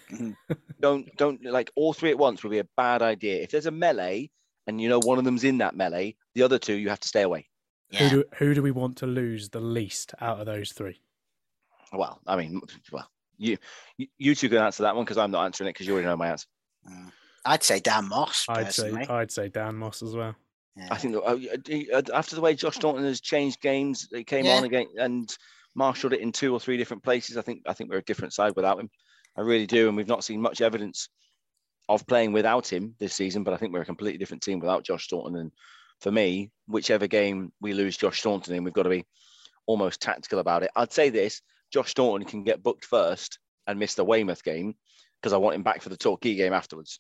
don't don't like all three at once would be a bad idea. If there's a melee and you know one of them's in that melee, the other two you have to stay away. Yeah. Who do who do we want to lose the least out of those three? Well, I mean, well, you you, you two can answer that one because I'm not answering it because you already know my answer. Mm. I'd say Dan Moss. I'd say personally. I'd say Dan Moss as well. Yeah. I think uh, after the way Josh Staunton has changed games, he came Yeah. on again and marshalled it in two or three different places. I think I think we're a different side without him. I really do, and we've not seen much evidence of playing without him this season. But I think we're a completely different team without Josh Staunton. And for me, whichever game we lose Josh Staunton in, we've got to be almost tactical about it. I'd say this: Josh Staunton can get booked first and miss the Weymouth game because I want him back for the Torquay game afterwards.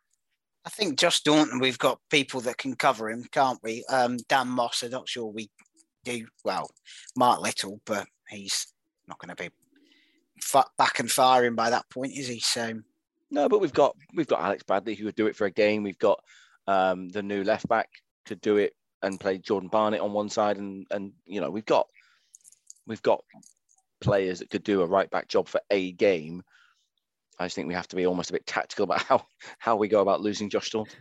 I think Josh Staunton, we've got people that can cover him, can't we? Um, Dan Moss, I'm not sure we do. Well, Mark Little, but he's not going to be f- back and firing by that point, is he? So no, but we've got we've got Alex Bradley who would do it for a game. We've got um, the new left back could do it and play Jordan Barnett on one side, and and you know we've got we've got players that could do a right back job for a game. I just think we have to be almost a bit tactical about how, how we go about losing Josh Staunton.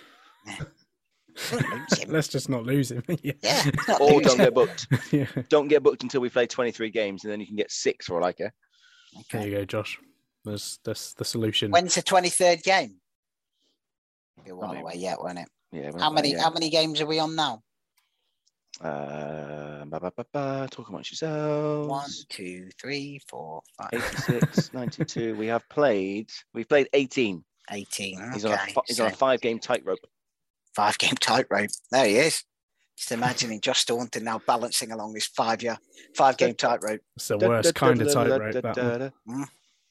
Let's just not lose him. yeah. yeah, Or don't get booked. yeah. Don't get booked until we play twenty-three games, and then you can get six for all I care. There you go, Josh. That's that's the solution. When's the twenty-third game? You're well away yet, won't it? Yeah. How many? Yeah. How many games are we on now? Uh, ba, ba, ba, ba, talk amongst yourselves. One, two, three, four, five. eighty-six, ninety-two. We have played. We've played eighteen. eighteen. He's okay. on a he's so on a five-game tightrope. five game tightrope. There he is. Just imagining Josh Staunton now balancing along this five year, five game tightrope. It's the worst kind of tightrope. that one. Mm.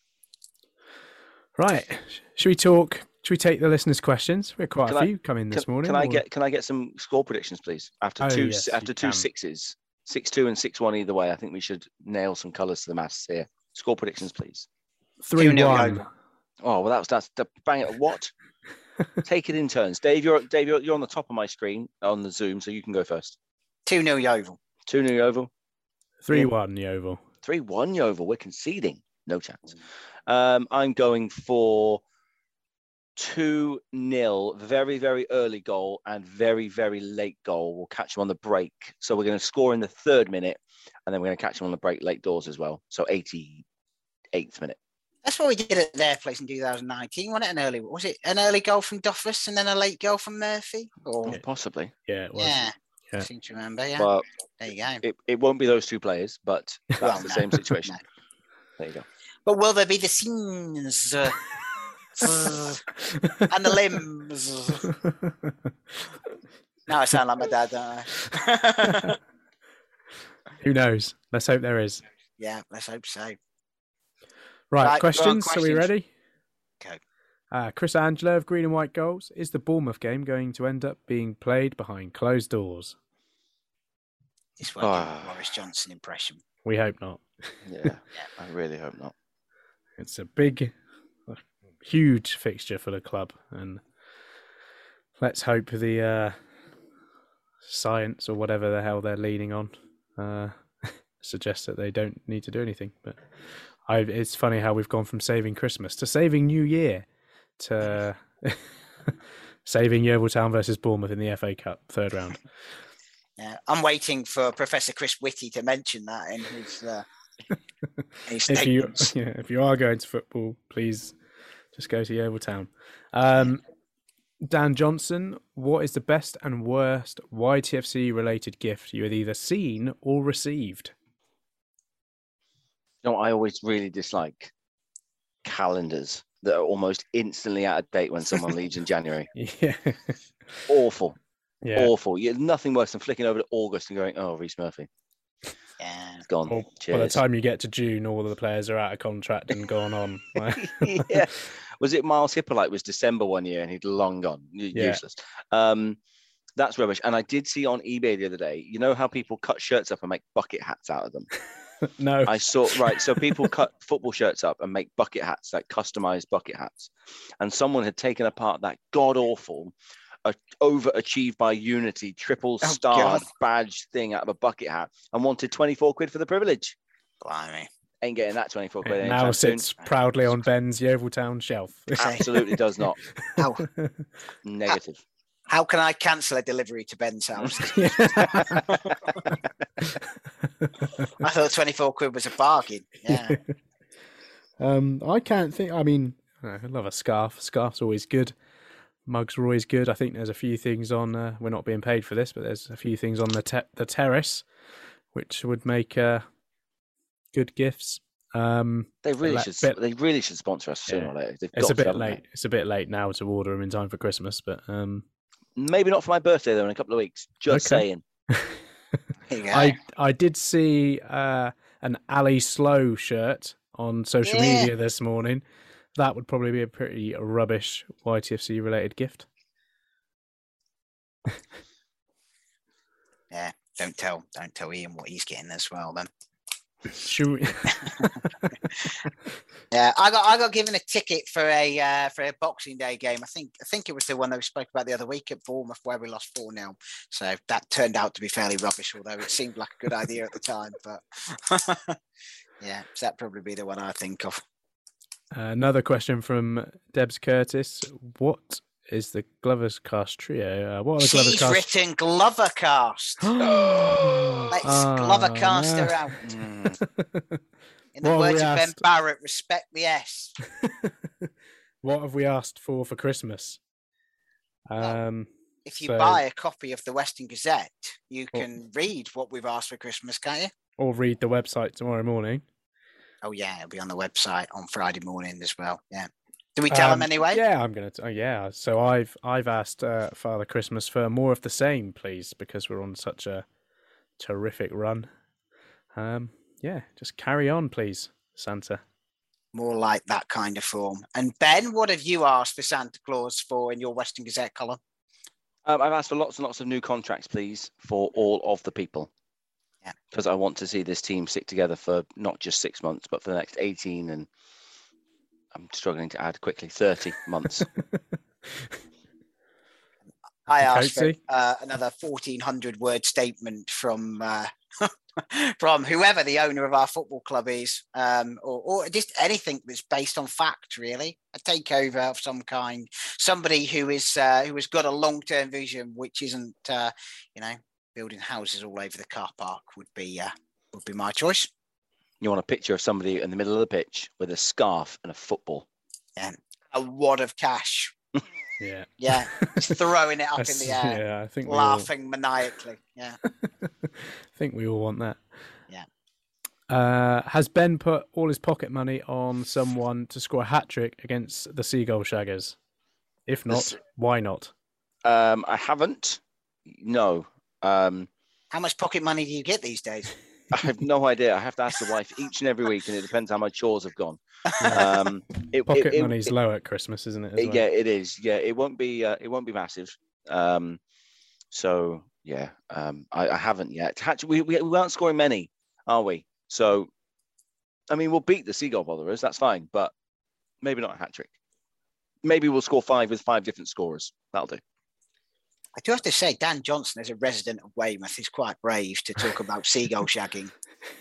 Right. Should we talk? Should we take the listeners' questions? We had quite Can a I- few come in this Can, morning. can I or- get can I get some score predictions, please? After Oh, two yes, after you two can. sixes, six two and six one either way. I think we should nail some colours to the maths here. Score predictions, please. three two nil one? Yeovil. Oh well, that was that's the bang it. What? Take it in turns, Dave. You're Dave. You're, you're on the top of my screen on the Zoom, so you can go first. two nil Yeovil. Two new Yeovil, three one Yeovil. three one Yeovil. We're conceding. No chance. Um, I'm going for two nil, very, very early goal and very, very late goal. We'll catch them on the break. So we're going to score in the third minute, and then we're going to catch them on the break late doors as well. So eighty-eighth minute. That's what we did at their place in two thousand nineteen, wasn't it? An early, was it an early goal from Duffus and then a late goal from Murphy? Or yeah, possibly. Yeah, it was. Yeah, yeah. I seem to remember. Yeah. Well, there you go. It, it won't be those two players, but that's well, the no. same situation. No. There you go. But will there be the scenes uh, and the limbs? Now I sound like my dad, don't I? Who knows? Let's hope there is. Yeah, let's hope so. Right, Right, questions? go on, Are we questions. ready? Okay. Uh, Chris Angela of Green and White Goals. Is the Bournemouth game going to end up being played behind closed doors? This won't be Ah. a Boris Johnson impression. We hope not. Yeah, I really hope not. It's a big, huge fixture for the club, and let's hope the uh, science or whatever the hell they're leaning on uh, suggests that they don't need to do anything. But I, it's funny how we've gone from saving Christmas to saving New Year to saving Yeovil Town versus Bournemouth in the F A Cup third round. Yeah, I'm waiting for Professor Chris Whitty to mention that in his, uh, his if you statements. yeah, if you are going to football, please just go to Yeovil Town. Um, Dan Johnson, what is the best and worst Y T F C related gift you have either seen or received? You know, I always really dislike calendars that are almost instantly out of date when someone leaves in January. Yeah, Awful. yeah. Awful. Yeah, nothing worse than flicking over to August and going, oh, Reece Murphy. Yeah. It's gone. Or Cheers. by the time you get to June, all of the players are out of contract and gone on. Yeah. Was it Miles Hippolyte was December one year and he'd long gone? U- Yeah. Useless. Um, that's rubbish. And I did see on eBay the other day, you know how people cut shirts up and make bucket hats out of them? No, I saw, right. So people cut football shirts up and make bucket hats, like customized bucket hats. And someone had taken apart that god awful, uh, overachieved by Unity, triple Oh, starred God. badge thing out of a bucket hat and wanted twenty-four quid for the privilege. Blimey. Ain't getting that twenty-four quid it anytime now soon. sits proudly on Ben's Yeovil Town shelf. Absolutely does not. How, Negative. how can I cancel a delivery to Ben's house? I thought twenty-four quid was a bargain. Yeah. um, I can't think. I mean, I love a scarf. Scarf's always good. Mugs are always good. I think there's a few things on. Uh, we're not being paid for this, but there's a few things on the te- the terrace, which would make uh, good gifts. Um, They really le- should. bit- They really should sponsor us sooner Yeah. or later. They've it's got a bit to, haven't late. It's a bit late now to order them in time for Christmas, but um, they? Maybe not for my birthday though. In a couple of weeks. Just Okay. saying. There you go. I I did see uh, an Ali Slow shirt on social Yeah. media this morning. That would probably be a pretty rubbish Y T F C related gift. Yeah. Don't tell. Don't tell Ian what he's getting as well. Then. Should we... Yeah, I got I got given a ticket for a uh, for a Boxing Day game. I think I think it was the one that we spoke about the other week at Bournemouth where we lost four nil. So that turned out to be fairly rubbish, although it seemed like a good idea at the time. But yeah, so that'd probably be the one I think of. Another question from Debs Curtis. What is the Glover's Cast trio? Uh, what are the Glover's She's Cast? written Glover Cast. Let's Ah, Glover Cast no. her out. In the What have words we of Ben asked? Barrett, respect the S. What have we asked for for Christmas? Um, If you so- buy a copy of the Western Gazette, you can read what we've asked for Christmas, can't you? or read the website tomorrow morning. Oh yeah, it'll be on the website on Friday morning as well. Yeah. Do we tell Um, them anyway? Yeah, I'm gonna. T- oh, yeah. So I've I've asked uh, Father Christmas for more of the same, please, because we're on such a terrific run. Um, yeah, just carry on, please, Santa. More like that kind of form. And Ben, what have you asked for Santa Claus for in your Western Gazette column? Um, I've asked for lots and lots of new contracts, please, for all of the people. Yeah. Because I want to see this team stick together for not just six months, but for the next eighteen, and I'm struggling to add quickly thirty months. I asked for uh, another fourteen hundred word statement from uh, from whoever the owner of our football club is, um, or, or just anything that's based on fact, really. A takeover of some kind, somebody who is uh, who has got a long-term vision, which isn't, uh, you know, building houses all over the car park would be uh, would be my choice. You want a picture of somebody in the middle of the pitch with a scarf and a football. Yeah, a wad of cash. Yeah, yeah, just throwing it up in the air. Yeah, I think laughing all... maniacally. Yeah, I think we all want that. Yeah. Uh, has Ben put all his pocket money on someone to score a hat trick against the Seagull Shaggers? If not, this... why not? Um, I haven't. No. Um, how much pocket money do you get these days? I have no idea. I have to ask the wife each and every week, and it depends how my chores have gone. Um, it, Pocket it, it, money's it, low at Christmas, isn't it? it well? Yeah, it is. Yeah, it won't be. Uh, it won't be massive. Um, so yeah, um, I, I haven't yet. We, we we aren't scoring many, are we? So, I mean, we'll beat the Seagull Botherers. That's fine, but maybe not a hat trick. Maybe we'll score five with five different scorers. That'll do. I do have to say, Dan Johnson, as a resident of Weymouth, is quite brave to talk about seagull shagging.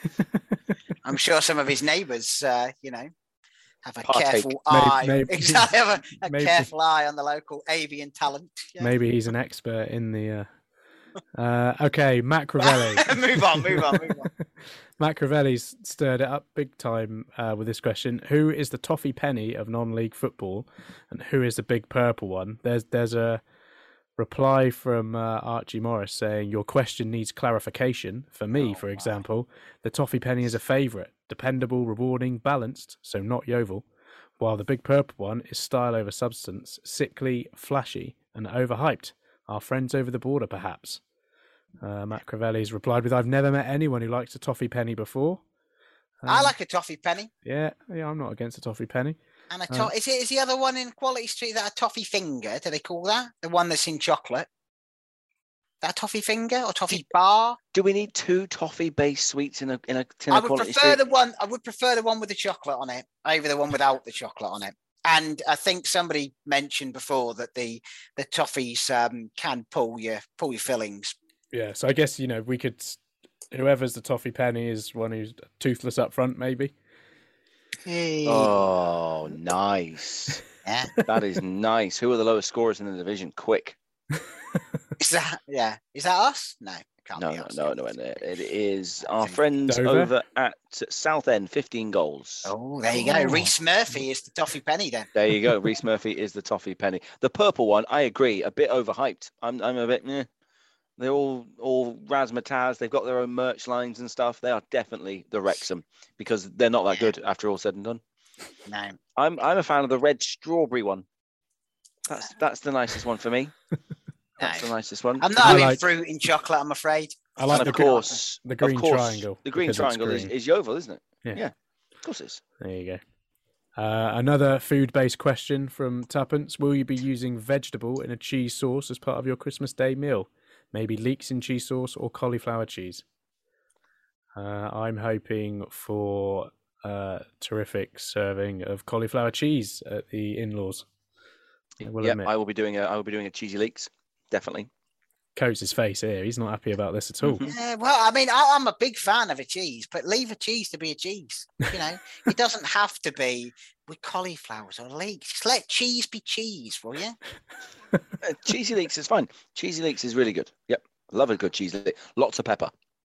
I'm sure some of his neighbours, uh, you know, have a Partake. careful eye. Maybe, maybe, exactly, have a, a maybe, careful eye on the local avian talent. Yeah. Maybe he's an expert in the. Uh... Uh, okay, Matt Crivelli. move on, move on, move on. Matt Crivelli's stirred it up big time uh, with this question. Who is the toffee penny of non-league football, and who is the big purple one? There's there's a reply from uh, Archie Morris saying your question needs clarification. For me, oh, for example, wow. the toffee penny is a favourite, dependable, rewarding, balanced, so not Yeovil, while the big purple one is style over substance, sickly, flashy, and overhyped. Our friends over the border, perhaps. Uh, Matt Crivelli's replied with, I've never met anyone who likes a toffee penny before. Um, I like a toffee penny. Yeah, yeah, I'm not against a toffee penny. And a to- uh, is it is the other one in Quality Street that a toffee finger? Do they call that the one that's in chocolate? That a toffee finger or toffee bar? Do we need two toffee-based sweets in a in a tin I of would Quality prefer Street? the one. I would prefer the one with the chocolate on it over the one without the chocolate on it. And I think somebody mentioned before that the the toffees um, can pull your pull your fillings. Yeah, so I guess you know we could. Whoever's the toffee penny is one who's toothless up front, maybe. Hey. Oh, nice. Yeah. That is nice. Who are the lowest scorers in the division? Quick. Is that, yeah. Is that us? No, it can't no, be us. No, no, no. It is our friends Dover. over at Southend, fifteen goals. Oh, there you go. Oh. Reece Murphy is the toffee penny then. There you go. Reece Murphy is the toffee penny. The purple one, I agree, a bit overhyped. I'm, I'm a bit, eh. They're all all razzmatazz. They've got their own merch lines and stuff. They are definitely the Wrexham because they're not that good after all said and done. No, I'm I'm a fan of the red strawberry one. That's that's the nicest one for me. That's no. the nicest one. I'm not having like, fruit in chocolate, I'm afraid. I like and the of course the green of course, triangle. The green triangle green. Is, is Yeovil, isn't it? Yeah. yeah, of course it is. There you go. Uh, another food-based question from Tuppence. Will you be using vegetable in a cheese sauce as part of your Christmas Day meal? Maybe leeks in cheese sauce or cauliflower cheese. Uh, I'm hoping for a terrific serving of cauliflower cheese at the in-laws. Yeah, I will be doing a I will be doing a cheesy leeks, definitely. Coates' face here. He's not happy about this at all. Mm-hmm. Yeah, well, I mean, I, I'm a big fan of a cheese, but leave a cheese to be a cheese. You know, it doesn't have to be with cauliflowers or leeks. Just let cheese be cheese, will you? Cheesy leeks is fine. Cheesy leeks is really good. Yep, love a good cheesy leek. Lots of pepper.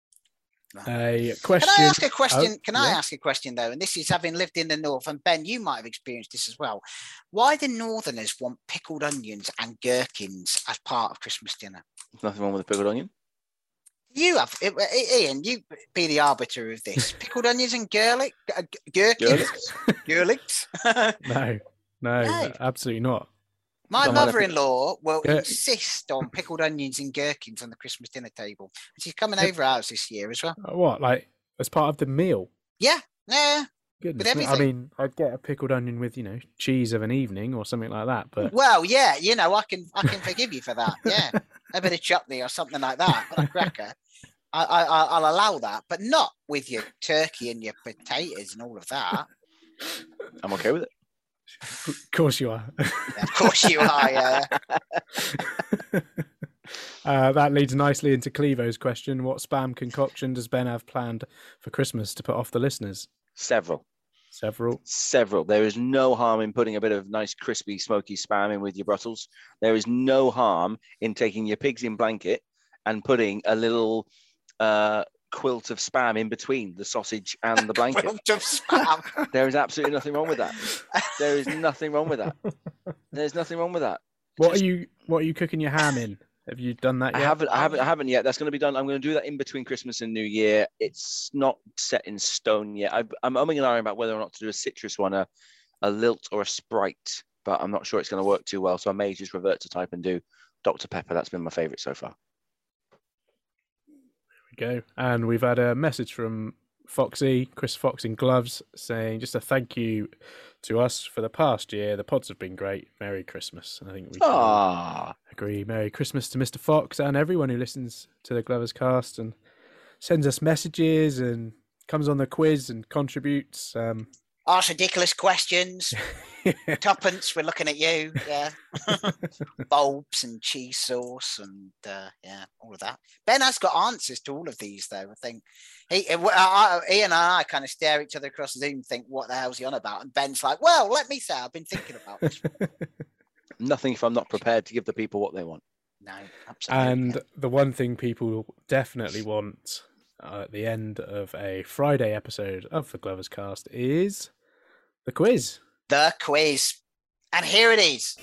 A question. Can I ask a question? Oh, Can yeah. I ask a question though? And this is having lived in the north, and Ben, you might have experienced this as well. Why do Northerners want pickled onions and gherkins as part of Christmas dinner? There's nothing wrong with a pickled onion. You have, Ian. You be the arbiter of this. Pickled onions and gherlic, uh, gherkins, gherlics. no, no, no, absolutely not. My mother-in-law will Ger- insist on pickled onions and gherkins on the Christmas dinner table. And she's coming over ours this year as well. What, like as part of the meal? Yeah, yeah. Goodness, with everything. I mean, I'd get a pickled onion with, you know, cheese of an evening or something like that. But well, yeah, you know, I can, I can forgive you for that. Yeah, a bit of chutney or something like that, on a cracker. I, I, I'll allow that, but not with your turkey and your potatoes and all of that. I'm okay with it. Of course you are. Yeah, of course you are, yeah. uh, that leads nicely into Clevo's question. What spam concoction does Ben have planned for Christmas to put off the listeners? Several. Several. Several. There is no harm in putting a bit of nice, crispy, smoky spam in with your Brussels. There is no harm in taking your pigs in blanket and putting a little uh, quilt of spam in between the sausage and the blanket. Quilt of spam. There is absolutely nothing wrong with that. There is nothing wrong with that. There's nothing wrong with that. What Just... are you What are you cooking your ham in? Have you done that yet? I haven't. I haven't. I haven't yet. That's going to be done. I'm going to do that in between Christmas and New Year. It's not set in stone yet. I, I'm umming and ahhing about whether or not to do a citrus one, a, a lilt, or a Sprite, but I'm not sure it's going to work too well. So I may just revert to type and do Doctor Pepper. That's been my favourite so far. There we go. And we've had a message from Foxy, Chris Fox in Gloves, saying just a thank you to us for the past year. The pods have been great. Merry Christmas. And I think we can Aww. agree. Merry Christmas to Mister Fox and everyone who listens to the Glovers cast and sends us messages and comes on the quiz and contributes. Um, Ask ridiculous questions. Tuppence, we're looking at you. Yeah. Bulbs and cheese sauce and uh, yeah, all of that. Ben has got answers to all of these, though. I think he, uh, I, Ian and I kind of stare at each other across the Zoom and think, what the hell's he on about? And Ben's like, well, let me say, I've been thinking about this. Nothing if I'm not prepared to give the people what they want. No, absolutely. And the one thing people definitely want uh, at the end of a Friday episode of the Glovers cast is the quiz. The quiz. And here it is.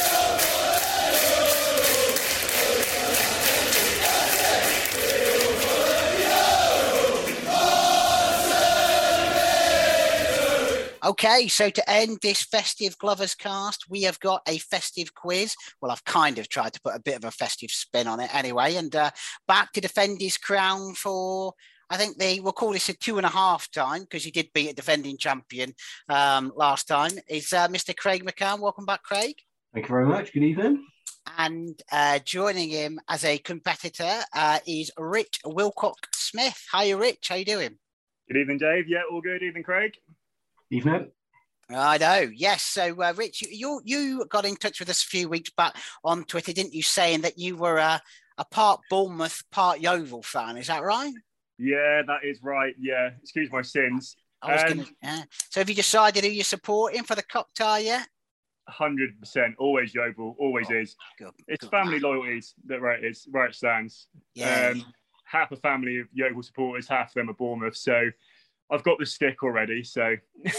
Okay, so to end this festive Glovers cast, we have got a festive quiz. Well, I've kind of tried to put a bit of a festive spin on it anyway. And uh, back to defend his crown for, I think they will call this a two and a half time because he did beat a defending champion um, last time, is uh, Mister Craig McCann. Welcome back, Craig. Thank you very much. Good evening. And uh, joining him as a competitor uh, is Rich Wilcock-Smith. Hi, Rich. How you doing? Good evening, Dave. Yeah, all good. Evening, Craig. Evening. I know. Yes. So, uh, Rich, you, you you got in touch with us a few weeks back on Twitter, didn't you? Saying that you were uh, a part Bournemouth, part Yeovil fan. Is that right? Yeah, that is right. Yeah. Excuse my sins. I was um, gonna, yeah. So, have you decided who you're supporting for the cup tie yet? one hundred percent. Always Yeovil. Always oh, is. Good, it's good family man. Loyalties that right is where it stands. Yeah. Um, half a family of Yeovil supporters, half of them are Bournemouth. So. I've got the stick already, so...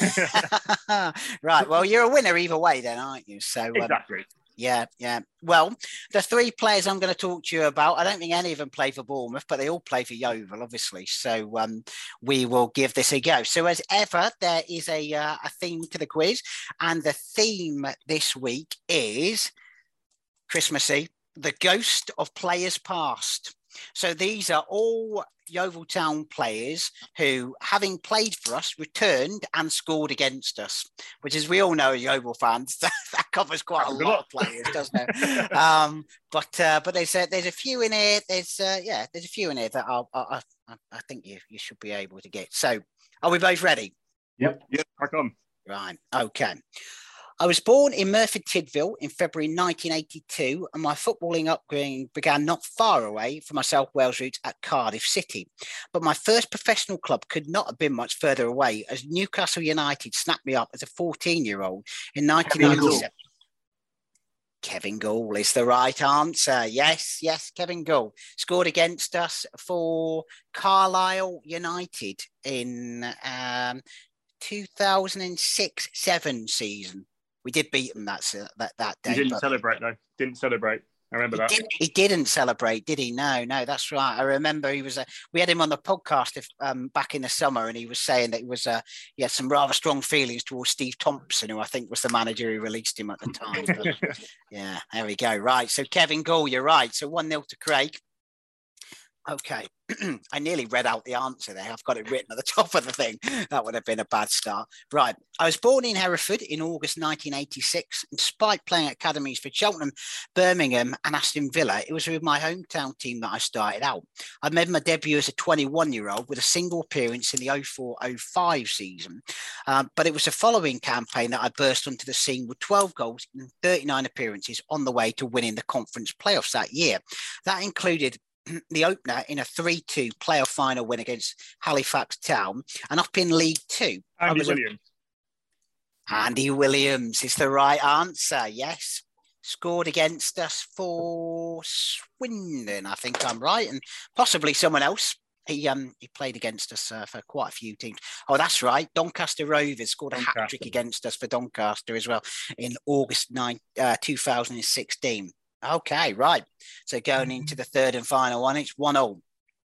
Right, well, you're a winner either way then, aren't you? So um, Exactly. Yeah, yeah. Well, the three players I'm going to talk to you about, I don't think any of them play for Bournemouth, but they all play for Yeovil, obviously. So um, we will give this a go. So as ever, there is a, uh, a theme to the quiz, and the theme this week is Christmassy, the ghost of players past. So these are all Yeovil Town players who, having played for us, returned and scored against us, which, as we all know, Yeovil fans, that, that covers quite a lot of players, doesn't it? um, but uh, but there's a, there's a few in here. There's uh, yeah, there's a few in here that I'll, I I I think you you should be able to get. So, are we both ready? Yep. Yep. Crack on. Right. Okay. I was born in Merthyr Tydfil in February nineteen eighty-two, and my footballing upbringing began not far away from my South Wales roots at Cardiff City. But my first professional club could not have been much further away, as Newcastle United snapped me up as a fourteen-year-old in nineteen ninety-seven. Kevin Gould is the right answer. Yes, yes, Kevin Gould scored against us for Carlisle United in um, two thousand six seven season. We did beat them that that that day. He didn't but... celebrate though. Didn't celebrate. I remember he that. Did, he didn't celebrate, did he? No, no, that's right. I remember he was. Uh, we had him on the podcast if, um, back in the summer, and he was saying that he was. Uh, he had some rather strong feelings towards Steve Thompson, who I think was the manager who released him at the time. But, yeah, there we go. Right. So Kevin Gould, you're right. So one nil to Craig. Okay. I nearly read out the answer there. I've got it written at the top of the thing. That would have been a bad start. Right. I was born in Hereford in August nineteen eighty-six. And despite playing academies for Cheltenham, Birmingham and Aston Villa, it was with my hometown team that I started out. I made my debut as a twenty-one-year-old with a single appearance in the oh four oh five season. Um, but it was the following campaign that I burst onto the scene with twelve goals and thirty-nine appearances on the way to winning the conference playoffs that year. That included the opener in a three two playoff final win against Halifax Town, and up in League Two. Andy Williams. A... Andy Williams is the right answer. Yes, scored against us for Swindon. I think I'm right, and possibly someone else. He um he played against us uh, for quite a few teams. Oh, that's right. Doncaster Rovers scored a Doncaster. hat trick against us for Doncaster as well in August ninth, uh, two thousand sixteen. Okay, right. So going into the third and final one, it's one all.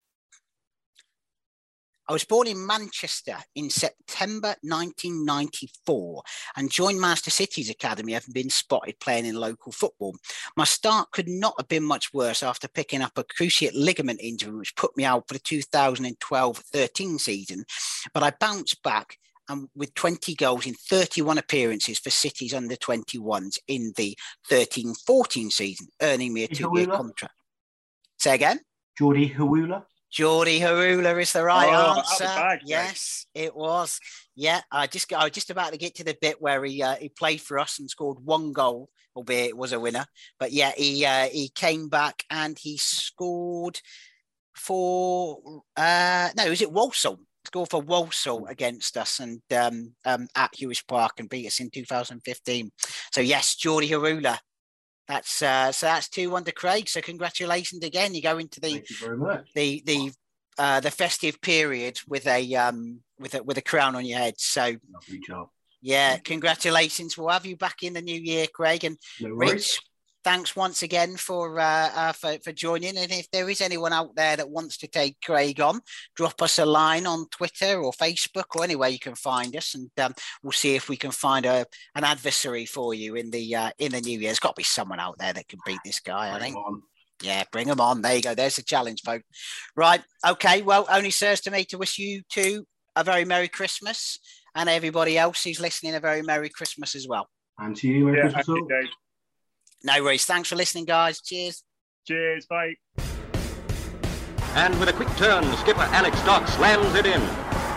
I was born in Manchester in September nineteen ninety-four and joined Manchester City's academy, having been spotted playing in local football. My start could not have been much worse after picking up a cruciate ligament injury, which put me out for the two thousand twelve thirteen season. But I bounced back and with twenty goals in thirty-one appearances for City's under twenty-ones in the thirteen fourteen season, earning me a two-year contract. Say again? Geordie Hawula. Geordie Hawula is the right oh, answer. Bag, yes, right? It was. Yeah, I just I was just about to get to the bit where he uh, he played for us and scored one goal, albeit it was a winner. But yeah, he uh, he came back and he scored for uh, no, was it Walsall? Scored for Walsall against us and um, um, at Hewish Park and beat us in two thousand fifteen. So yes, Geordie Hawula. That's uh, so that's two one to Craig. So congratulations again. You go into the Thank you very much. the the uh, the festive period with a um with a with a crown on your head. So lovely job. Yeah, congratulations. We'll have you back in the new year, Craig. And no Rich, thanks once again for, uh, uh, for for joining. And if there is anyone out there that wants to take Craig on, drop us a line on Twitter or Facebook or anywhere you can find us, and um, we'll see if we can find a an adversary for you in the uh, in the new year. There's got to be someone out there that can beat this guy, I think. Yeah, bring them on. There you go. There's a challenge, folks. Right. Okay. Well, only serves to me to wish you two a very Merry Christmas, and everybody else who's listening a very Merry Christmas as well. And to you, Merry yeah, Christmas. Dave. No worries. Thanks for listening, guys. Cheers. Cheers. Bye. And with a quick turn, skipper Alex Dock slams it in.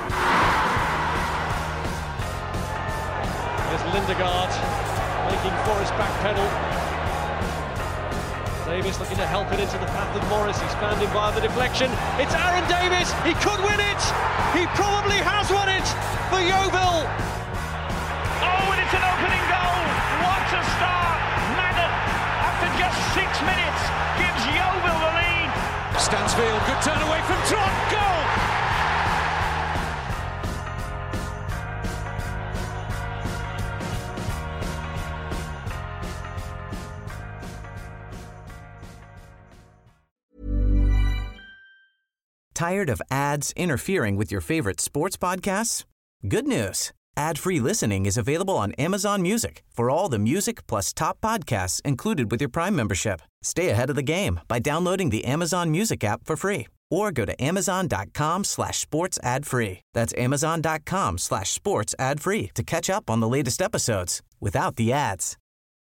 There's Lindegaard making Forrest backpedal. Davis looking to help it into the path of Morris. He's found him via the deflection. It's Aaron Davis. He could win it. He probably has won it for Yeovil. Oh, and it's an opening goal. What a start. Madden, after just six minutes, gives Yeovil the lead. Stansfield, good turn away from Trott. Goal. Tired of ads interfering with your favorite sports podcasts? Good news. Ad-free listening is available on Amazon Music for all the music plus top podcasts included with your Prime membership. Stay ahead of the game by downloading the Amazon Music app for free or go to amazon.com slash sports ad free. That's amazon.com slash sports ad free to catch up on the latest episodes without the ads.